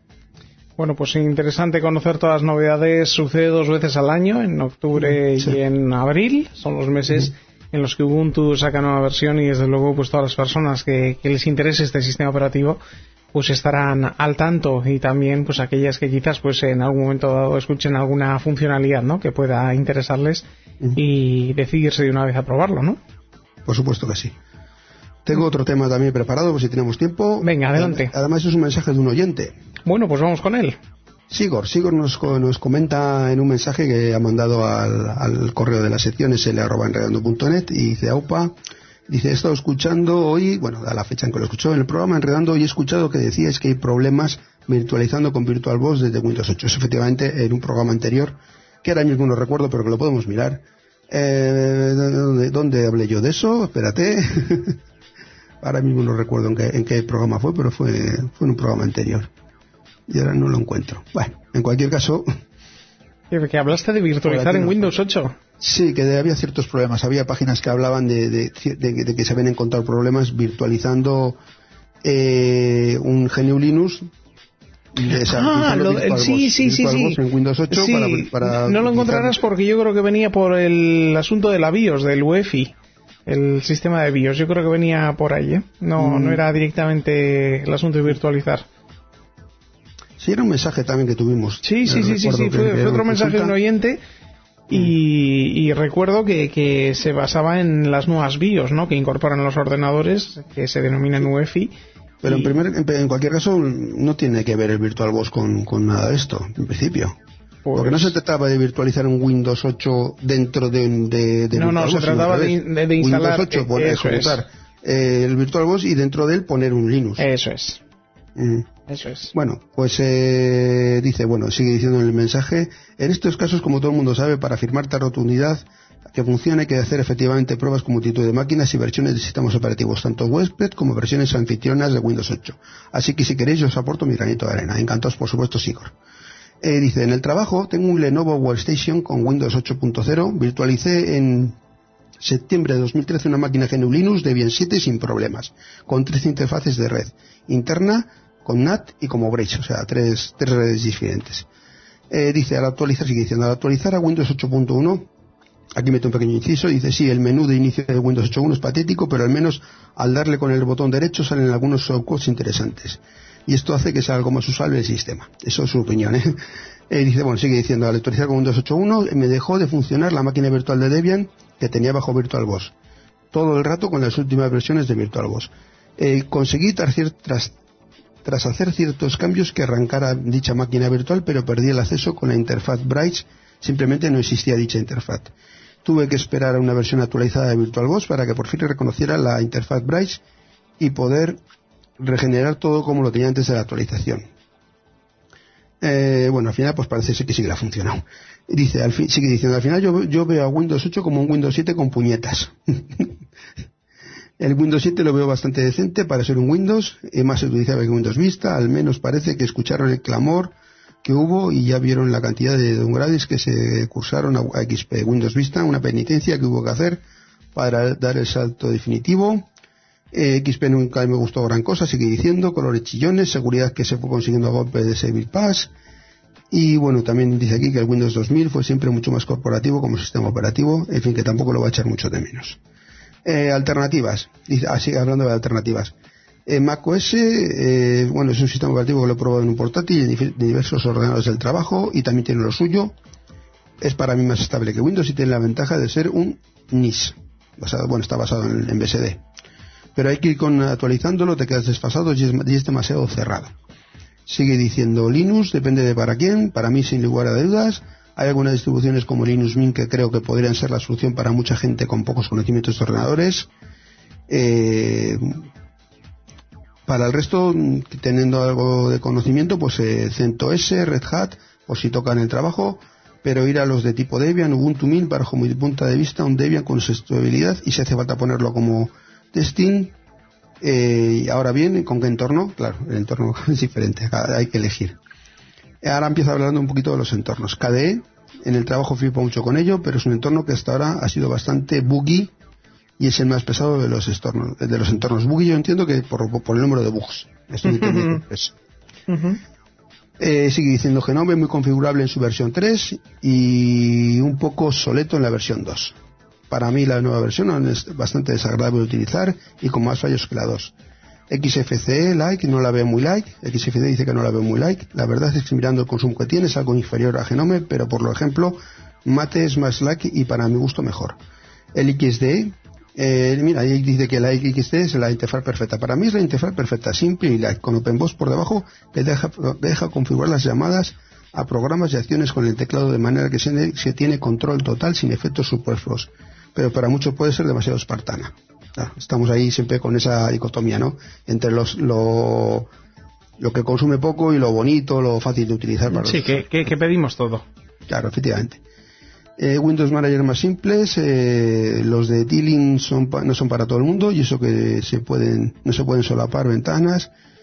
Bueno, pues interesante conocer todas las novedades. Sucede dos veces al año, en octubre sí. y en abril. Son los meses uh-huh. en los que Ubuntu saca nueva versión, y desde luego pues todas las personas que, que les interese este sistema operativo pues estarán al tanto, y también pues aquellas que quizás pues en algún momento dado escuchen alguna funcionalidad, ¿no?, que pueda interesarles uh-huh. y decidirse de una vez a probarlo, ¿no? Por supuesto que sí. Tengo otro tema también preparado, por si tenemos tiempo. Venga, adelante. Además es un mensaje de un oyente. Bueno, pues vamos con él. Sigor, Sigor nos, nos comenta en un mensaje que ha mandado al, al correo de la sección sl arroba enredando punto net, y dice: aupa, dice, he estado escuchando hoy, bueno, a la fecha en que lo escuchó en el programa Enredando, y he escuchado que decíais que hay problemas virtualizando con VirtualBox desde Windows ocho. Es efectivamente en un programa anterior, que ahora mismo no recuerdo, pero que lo podemos mirar. Eh, ¿dónde, ¿Dónde hablé yo de eso? Espérate. Ahora mismo no recuerdo en qué, en qué programa fue, pero fue, fue en un programa anterior. Y ahora no lo encuentro. Bueno, en cualquier caso, Que hablaste de virtualizar en Windows ocho. Sí, que había ciertos problemas. Había páginas que hablaban de, de, de, de que se habían encontrado problemas virtualizando eh, un G N U Linux. De esa, ah, lo, el, sí, sí, sí, sí. En Windows ocho sí, para, para no lo encontrarás porque yo creo que venía por el asunto de la BIOS, del U E F I, el sistema de BIOS. Yo creo que venía por ahí, ¿eh? No, mm. no era directamente el asunto de virtualizar. Sí, era un mensaje también que tuvimos. Sí, sí, sí, sí, sí, fue, fue otro mensaje de un oyente y, y recuerdo que, que se basaba en las nuevas BIOS, ¿no? Que incorporan los ordenadores, que se denominan U E F I. Pero y... en, primer, en, en cualquier caso no tiene que ver el VirtualBox con, con nada de esto, en principio. Pues... Porque no se trataba de virtualizar un Windows ocho dentro de, de, de no, VirtualBox. No, se trataba de, de, de instalar... Windows ocho, poner, eso es. eh, el VirtualBox y dentro de él poner un Linux. Eso es. Mm. Eso es. Bueno, pues eh, dice, bueno, sigue diciendo en el mensaje, en estos casos, como todo el mundo sabe, para afirmar tal rotundidad que funcione hay que hacer efectivamente pruebas con multitud de máquinas y versiones de sistemas operativos, tanto huésped como versiones anfitrionas de Windows ocho. Así que si queréis yo os aporto mi granito de arena. Encantados, por supuesto, Sigor. Eh, dice, en el trabajo tengo un Lenovo Workstation con Windows ocho punto cero, virtualicé en septiembre de dos mil trece una máquina G N U Linux Debian siete sin problemas, con tres interfaces de red, interna, con N A T y como Bridge, o sea, tres, tres redes diferentes. Eh, dice, al actualizar, sigue diciendo, al actualizar a Windows ocho punto uno, aquí mete un pequeño inciso, dice, sí, el menú de inicio de Windows ocho punto uno es patético, pero al menos al darle con el botón derecho salen algunos shortcuts interesantes. Y esto hace que sea algo más usable el sistema. Eso es su opinión, ¿eh? eh dice, bueno, sigue diciendo, al actualizar con Windows ocho punto uno me dejó de funcionar la máquina virtual de Debian que tenía bajo VirtualBox. Todo el rato con las últimas versiones de VirtualBox. Eh, conseguí tras, tras tras hacer ciertos cambios que arrancara dicha máquina virtual, pero perdí el acceso con la interfaz Bridge, simplemente no existía dicha interfaz. Tuve que esperar a una versión actualizada de VirtualBox para que por fin reconociera la interfaz Bridge y poder regenerar todo como lo tenía antes de la actualización. Eh, bueno, al final pues parece ser que sí que le ha funcionado. Dice, al fin, sigue diciendo, al final yo, yo veo a Windows ocho como un Windows siete con puñetas. El Windows siete lo veo bastante decente para ser un Windows, es más utilizable que Windows Vista, al menos parece que escucharon el clamor que hubo y ya vieron la cantidad de downgrades que se cursaron a X P. Windows Vista, una penitencia que hubo que hacer para dar el salto definitivo. Eh, X P nunca me gustó gran cosa, sigue diciendo, colores chillones, seguridad que se fue consiguiendo a golpe de Service Pass. Y bueno, también dice aquí que el Windows dos mil fue siempre mucho más corporativo como sistema operativo, en fin, que tampoco lo va a echar mucho de menos. Eh, alternativas, dice, así hablando de alternativas. Eh, macOS, eh, bueno, es un sistema operativo que lo he probado en un portátil y en diversos ordenadores del trabajo y también tiene lo suyo. Es para mí más estable que Windows y tiene la ventaja de ser un N I S. Basado, bueno, está basado en, en B S D. Pero hay que ir con actualizándolo, te quedas desfasado y es, y es demasiado cerrado. Sigue diciendo Linux, depende de para quién, para mí sin lugar a dudas. Hay algunas distribuciones como Linux Mint que creo que podrían ser la solución para mucha gente con pocos conocimientos de ordenadores. Eh, para el resto, teniendo algo de conocimiento, pues eh, CentOS, Red Hat, o si tocan el trabajo, pero ir a los de tipo Debian, Ubuntu Mint, para mi punto de vista, un Debian con su estabilidad, y si hace falta ponerlo como testing. Eh, y ahora bien, ¿con qué entorno? Claro, el entorno es diferente, hay que elegir. Ahora empiezo hablando un poquito de los entornos. K D E, en el trabajo flipo mucho con ello, pero es un entorno que hasta ahora ha sido bastante buggy y es el más pesado de los entornos. De los entornos buggy yo entiendo que por, por el número de bugs. Esto uh-huh. es. Uh-huh. Eh, sigue diciendo Genome, muy configurable en su versión tres y un poco obsoleto en la versión dos. Para mí la nueva versión es bastante desagradable de utilizar y con más fallos que la dos. X F C E like, no la veo muy like. X F C E dice que no la veo muy like. La verdad es que mirando el consumo que tiene es algo inferior a Genome, pero por lo ejemplo, Mate es más like y para mi gusto mejor. El X D E, eh, mira, ahí dice que la X D E es la interfaz perfecta. Para mí es la interfaz perfecta, simple y like, con OpenBox por debajo que deja, deja configurar las llamadas a programas y acciones con el teclado de manera que se, se tiene control total sin efectos superfluos. Pero para muchos puede ser demasiado espartana. Estamos ahí siempre con esa dicotomía, ¿no? Entre los, lo, lo que consume poco y lo bonito, lo fácil de utilizar para sí, los... que, que, que pedimos todo. Claro, efectivamente. Eh, Windows Manager más simples, eh, los de Tiling son pa, no son para todo el mundo y eso que se pueden no se pueden solapar ventanas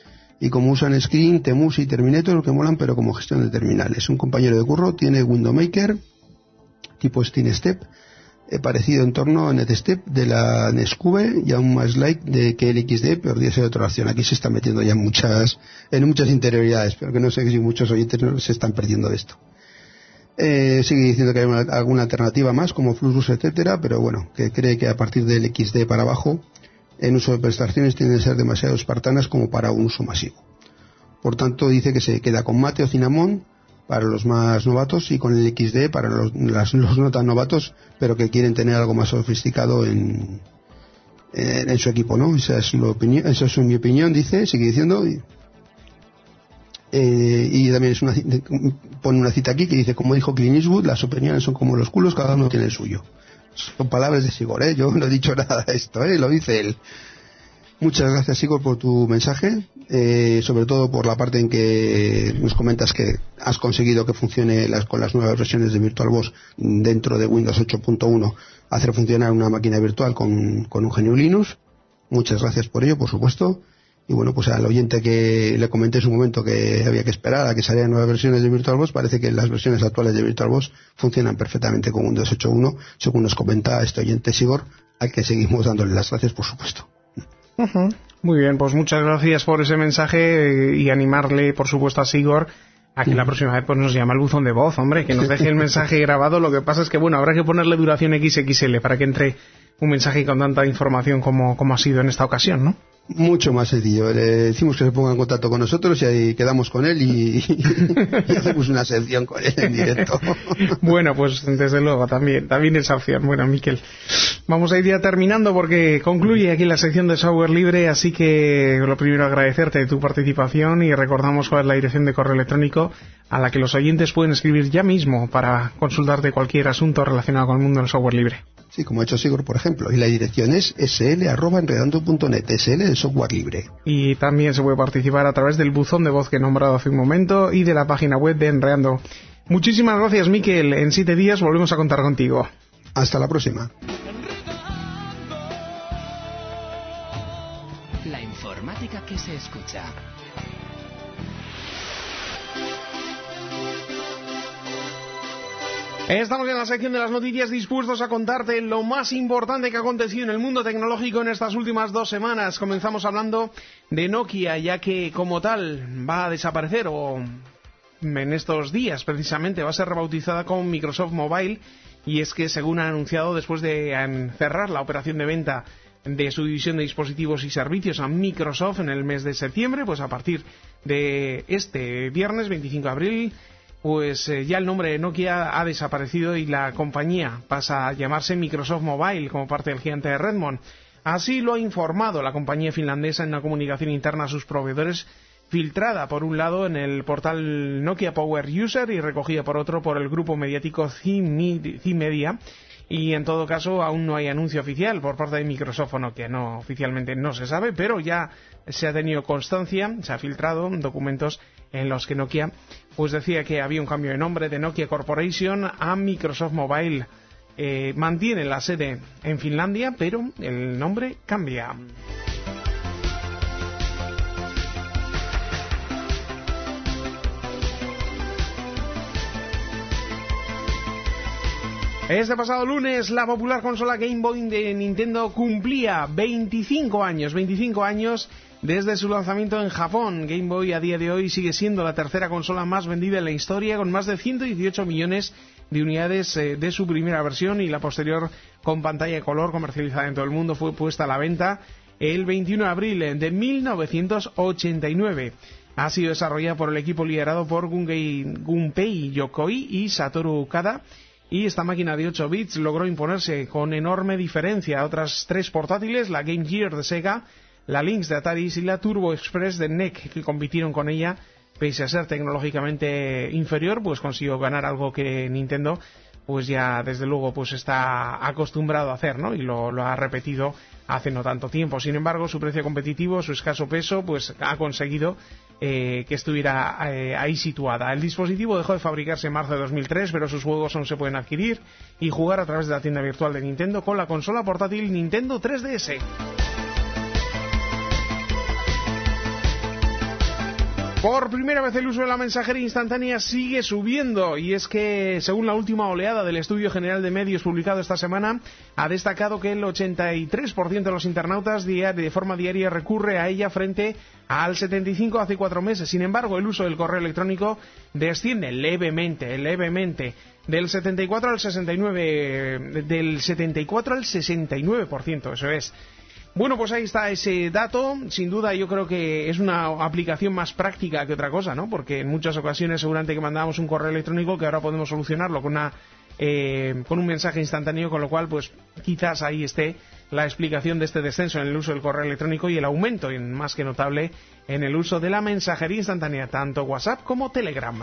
y como usan Screen, Temus y Terminator, lo que molan, pero como gestión de terminales. Un compañero de curro tiene Window Maker, tipo SteamStep, eh, parecido en torno a NetStep de la Nextcube y aún más like de que el X D, pero podría ser otra opción. Aquí se está metiendo ya en muchas, en muchas interioridades, pero que no sé si muchos oyentes no se están perdiendo de esto. Eh, sigue diciendo que hay una, alguna alternativa más, como Fluxus, etcétera, pero bueno, que cree que a partir del X D para abajo, en uso de prestaciones tienen que ser demasiado espartanas como para un uso masivo. Por tanto, dice que se queda con Mate o Cinnamon para los más novatos y con el X D para los, las, los no tan novatos, pero que quieren tener algo más sofisticado en, en, en su equipo, ¿no? Esa es, la opinión, esa es mi opinión, dice, sigue diciendo. Y, eh, y también es una, pone una cita aquí que dice, como dijo Clint Eastwood, las opiniones son como los culos, cada uno tiene el suyo. Son palabras de Sigor, ¿eh? Yo no he dicho nada de esto, ¿eh? Lo dice él. Muchas gracias, Sigor, por tu mensaje, eh, sobre todo por la parte en que nos comentas que has conseguido que funcione las, con las nuevas versiones de VirtualBox dentro de Windows ocho punto uno, hacer funcionar una máquina virtual con, con un G N U Linux. Muchas gracias por ello, por supuesto. Y bueno, pues al oyente que le comenté en su momento que había que esperar a que salieran nuevas versiones de VirtualBox, parece que las versiones actuales de VirtualBox funcionan perfectamente con Windows ocho punto uno, según nos comenta este oyente Sigor, al que seguimos dándole las gracias, por supuesto. Uh-huh. Muy bien, pues muchas gracias por ese mensaje y animarle, por supuesto, a Sigor a que uh-huh. la próxima vez pues nos llama al buzón de voz, hombre, que nos deje el mensaje grabado. Lo que pasa es que, bueno, habrá que ponerle duración equis equis ele para que entre un mensaje con tanta información como, como ha sido en esta ocasión, ¿no? Mucho más sencillo. Le decimos que se ponga en contacto con nosotros y ahí quedamos con él y, y hacemos una sección con él en directo. Bueno, pues desde luego también, también esa opción. Bueno, Miquel, vamos a ir ya terminando porque concluye aquí la sección de software libre, así que lo primero agradecerte tu participación y recordamos cuál es la dirección de correo electrónico a la que los oyentes pueden escribir ya mismo para consultarte cualquier asunto relacionado con el mundo del software libre. Sí, como ha hecho Sigor, por ejemplo. Y la dirección es sl arroba enredando punto net, sl de software libre. Y también se puede participar a través del buzón de voz que he nombrado hace un momento y de la página web de Enredando. Muchísimas gracias, Miquel. En siete días volvemos a contar contigo. Hasta la próxima. La informática que se escucha. Estamos en la sección de las noticias, dispuestos a contarte lo más importante que ha acontecido en el mundo tecnológico en estas últimas dos semanas. Comenzamos hablando de Nokia, ya que como tal va a desaparecer, o en estos días precisamente va a ser rebautizada como Microsoft Mobile, y es que según ha anunciado, después de cerrar la operación de venta de su división de dispositivos y servicios a Microsoft en el mes de septiembre, pues a partir de este viernes veinticinco de abril, pues eh, ya el nombre de Nokia ha desaparecido y la compañía pasa a llamarse Microsoft Mobile como parte del gigante de Redmond. Así lo ha informado la compañía finlandesa en una comunicación interna a sus proveedores, filtrada por un lado en el portal Nokia Power User y recogida por otro por el grupo mediático Z-Media. Y en todo caso aún no hay anuncio oficial por parte de Microsoft o Nokia, no, oficialmente no se sabe, pero ya se ha tenido constancia, se ha filtrado documentos en los que Nokia pues decía que había un cambio de nombre de Nokia Corporation a Microsoft Mobile. Eh, mantiene la sede en Finlandia, pero el nombre cambia. Este pasado lunes, la popular consola Game Boy de Nintendo cumplía veinticinco años, veinticinco años desde su lanzamiento en Japón. Game Boy a día de hoy sigue siendo la tercera consola más vendida en la historia, con más de ciento dieciocho millones de unidades eh, de su primera versión, y la posterior con pantalla de color comercializada en todo el mundo fue puesta a la venta el veintiuno de abril de mil novecientos ochenta y nueve. Ha sido desarrollada por el equipo liderado por Gunpei, Gunpei Yokoi y Satoru Okada, y esta máquina de ocho bits logró imponerse con enorme diferencia a otras tres portátiles, la Game Gear de Sega, la Lynx de Atari y la Turbo Express de N E C, que compitieron con ella. Pese a ser tecnológicamente inferior, pues consiguió ganar algo que Nintendo pues ya desde luego pues está acostumbrado a hacer, ¿no? Y lo, lo ha repetido hace no tanto tiempo. Sin embargo, su precio competitivo, su escaso peso, pues ha conseguido eh, que estuviera eh, ahí situada. El dispositivo dejó de fabricarse en marzo de dos mil tres, pero sus juegos aún se pueden adquirir y jugar a través de la tienda virtual de Nintendo con la consola portátil Nintendo tres D S. Por primera vez el uso de la mensajería instantánea sigue subiendo, y es que, según la última oleada del Estudio General de Medios publicado esta semana, ha destacado que el ochenta y tres por ciento de los internautas de forma diaria recurre a ella frente al setenta y cinco por ciento hace cuatro meses. Sin embargo, el uso del correo electrónico desciende levemente, levemente, del setenta y cuatro al sesenta y nueve, del setenta y cuatro al sesenta y nueve por ciento, eso es. Bueno, pues ahí está ese dato. Sin duda yo creo que es una aplicación más práctica que otra cosa, ¿no? Porque en muchas ocasiones seguramente que mandábamos un correo electrónico que ahora podemos solucionarlo con una eh, con un mensaje instantáneo, con lo cual pues quizás ahí esté la explicación de este descenso en el uso del correo electrónico y el aumento, en más que notable, en el uso de la mensajería instantánea, tanto WhatsApp como Telegram.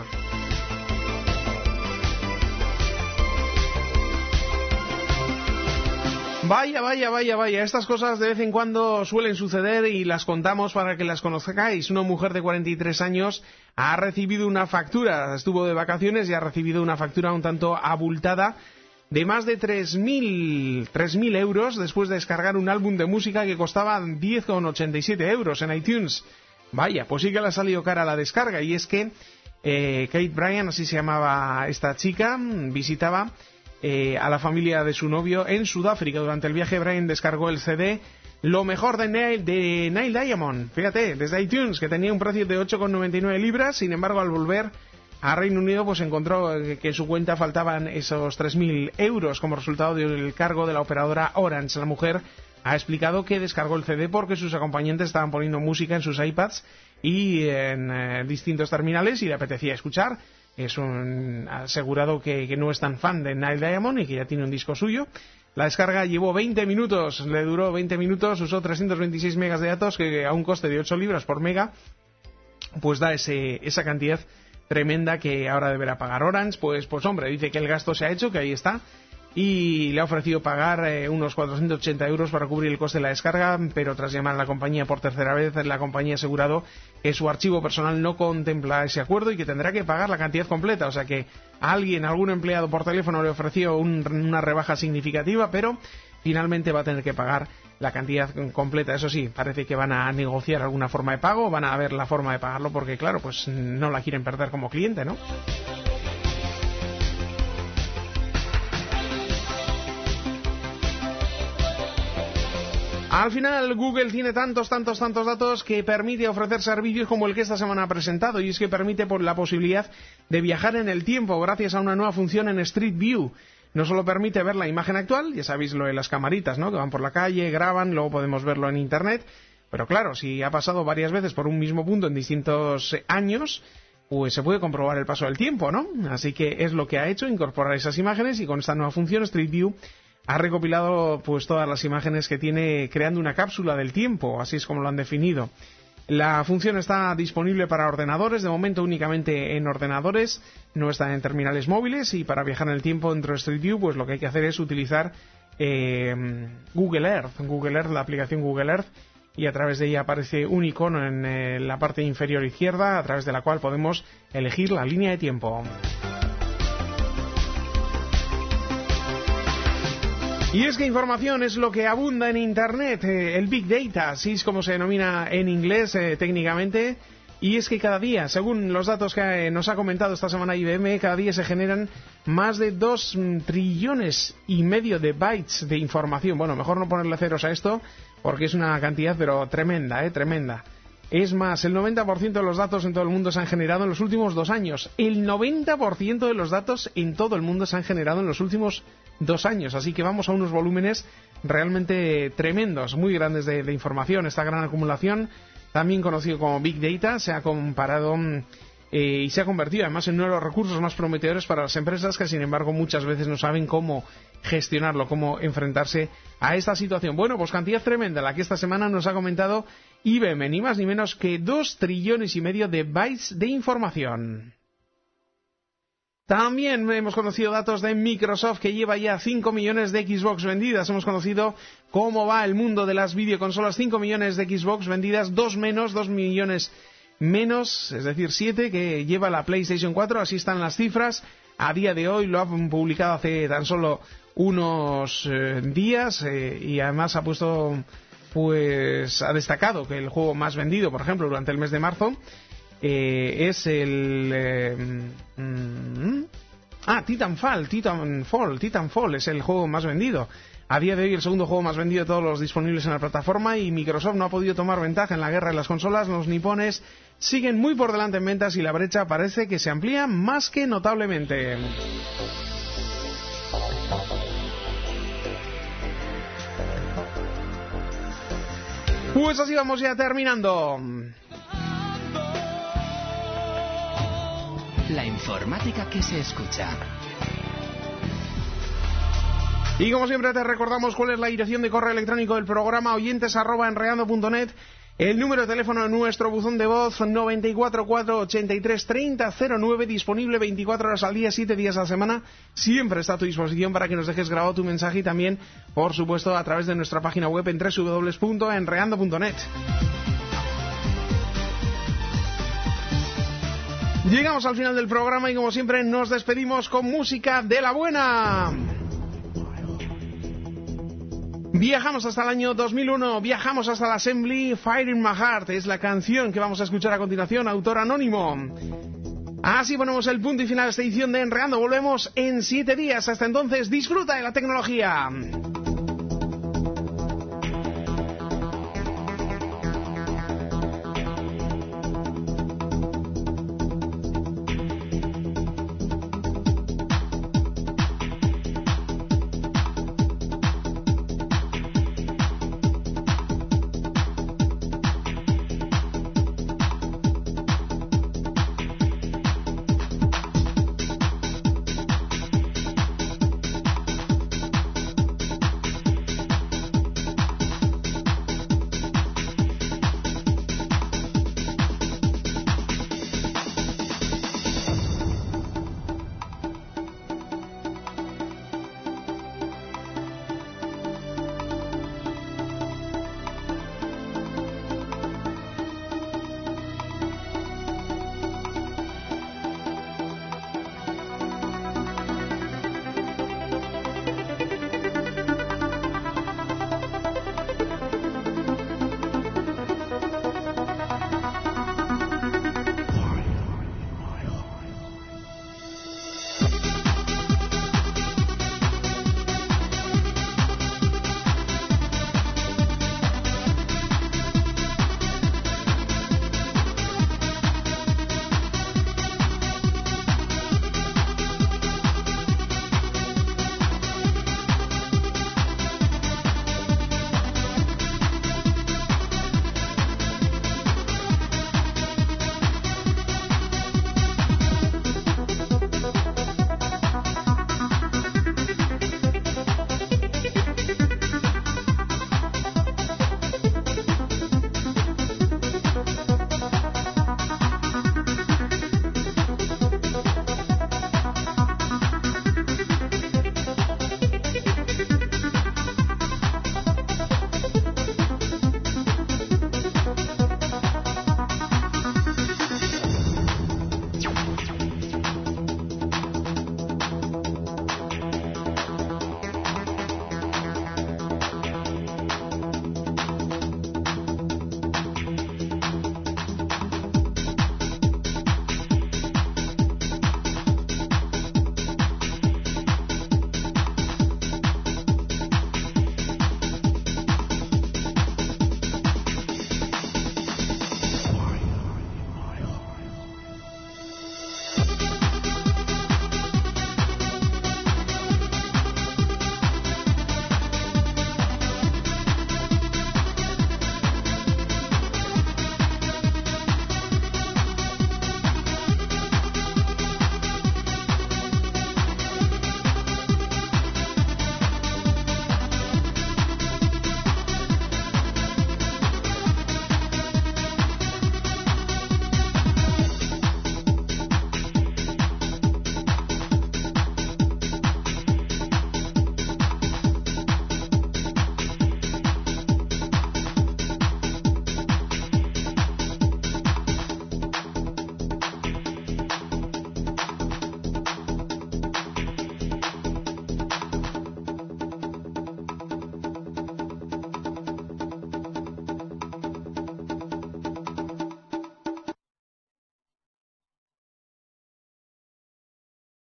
Vaya, vaya, vaya, vaya, estas cosas de vez en cuando suelen suceder y las contamos para que las conozcáis. Una mujer de cuarenta y tres años ha recibido una factura, estuvo de vacaciones y ha recibido una factura un tanto abultada de más de tres mil euros después de descargar un álbum de música que costaba diez con ochenta y siete euros en iTunes. Vaya, pues sí que le ha salido cara la descarga, y es que eh, Kate Bryan, así se llamaba esta chica, visitaba Eh, a la familia de su novio en Sudáfrica. Durante el viaje, Brian descargó el C D Lo mejor de Neil, de Neil Diamond, fíjate, desde iTunes, que tenía un precio de ocho con noventa y nueve libras. Sin embargo, al volver a Reino Unido, pues encontró que en su cuenta faltaban esos tres mil euros como resultado del cargo de la operadora Orange. La mujer ha explicado que descargó el C D porque sus acompañantes estaban poniendo música en sus iPads y en eh, distintos terminales y le apetecía escuchar. Es un asegurado que, que no es tan fan de Neil Diamond y que ya tiene un disco suyo. La descarga llevó veinte minutos, le duró veinte minutos, usó trescientos veintiséis megas de datos, que a un coste de ocho libras por mega, pues da ese, esa cantidad tremenda que ahora deberá pagar Orange. Pues, pues hombre, dice que el gasto se ha hecho, que ahí está, y le ha ofrecido pagar eh, unos cuatrocientos ochenta euros para cubrir el coste de la descarga, pero tras llamar a la compañía por tercera vez, la compañía ha asegurado que su archivo personal no contempla ese acuerdo y que tendrá que pagar la cantidad completa. O sea que a alguien, algún empleado por teléfono le ofreció un, una rebaja significativa, pero finalmente va a tener que pagar la cantidad completa. Eso sí, parece que van a negociar alguna forma de pago, van a ver la forma de pagarlo, porque claro, pues no la quieren perder como cliente, ¿no? Al final, Google tiene tantos, tantos, tantos datos que permite ofrecer servicios como el que esta semana ha presentado, y es que permite por la posibilidad de viajar en el tiempo gracias a una nueva función en Street View. No solo permite ver la imagen actual, ya sabéis lo de las camaritas, ¿no?, que van por la calle, graban, luego podemos verlo en Internet, pero claro, si ha pasado varias veces por un mismo punto en distintos años, pues se puede comprobar el paso del tiempo, ¿no? Así que es lo que ha hecho, incorporar esas imágenes, y con esta nueva función Street View ha recopilado pues todas las imágenes que tiene, creando una cápsula del tiempo, así es como lo han definido. La función está disponible para ordenadores, de momento únicamente en ordenadores, no está en terminales móviles, y para viajar en el tiempo dentro de Street View, pues lo que hay que hacer es utilizar eh, Google Earth, Google Earth, la aplicación Google Earth, y a través de ella aparece un icono en eh, la parte inferior izquierda, a través de la cual podemos elegir la línea de tiempo. Y es que información es lo que abunda en Internet, eh, el Big Data, así es como se denomina en inglés eh, técnicamente, y es que cada día, según los datos que eh, nos ha comentado esta semana I B M, cada día se generan más de dos trillones y medio de bytes de información. Bueno, mejor no ponerle ceros a esto, porque es una cantidad pero tremenda, eh, tremenda. Es más, el noventa por ciento de los datos en todo el mundo se han generado en los últimos dos años. El noventa por ciento de los datos en todo el mundo se han generado en los últimos dos años. Así que vamos a unos volúmenes realmente tremendos, muy grandes de, de información. Esta gran acumulación, también conocido como Big Data, se ha comparado eh, y se ha convertido además en uno de los recursos más prometedores para las empresas, que sin embargo muchas veces no saben cómo gestionarlo, cómo enfrentarse a esta situación. Bueno, pues cantidad tremenda la que esta semana nos ha comentado I B M, ni más ni menos que dos trillones y medio de bytes de información. También hemos conocido datos de Microsoft, que lleva ya cinco millones de Xbox vendidas. Hemos conocido cómo va el mundo de las videoconsolas. cinco millones de Xbox vendidas, dos menos, dos millones menos, es decir, siete que lleva la PlayStation cuatro. Así están las cifras a día de hoy. Lo han publicado hace tan solo unos eh, días eh, y además ha puesto, pues ha destacado que el juego más vendido, por ejemplo, durante el mes de marzo eh, es el... Eh, mm, ah, Titanfall, Titanfall, Titanfall es el juego más vendido. A día de hoy el segundo juego más vendido de todos los disponibles en la plataforma, y Microsoft no ha podido tomar ventaja en la guerra de las consolas. Los nipones siguen muy por delante en ventas y la brecha parece que se amplía más que notablemente. Pues así vamos ya terminando. La informática que se escucha. Y como siempre te recordamos cuál es la dirección de correo electrónico del programa: oyentes arroba enredando punto net. El número de teléfono de nuestro buzón de voz: noventa y cuatro cuatro ochenta y tres treinta cero nueve, disponible veinticuatro horas al día, siete días a la semana. Siempre está a tu disposición para que nos dejes grabado tu mensaje, y también, por supuesto, a través de nuestra página web en doble u doble u doble u punto enredando punto net. Llegamos al final del programa y como siempre nos despedimos con música de la buena. Viajamos hasta el año dos mil uno, viajamos hasta la Assembly. Fire in My Heart es la canción que vamos a escuchar a continuación, autor anónimo. Así ponemos el punto y final a esta edición de Enredando. Volvemos en siete días. Hasta entonces, disfruta de la tecnología.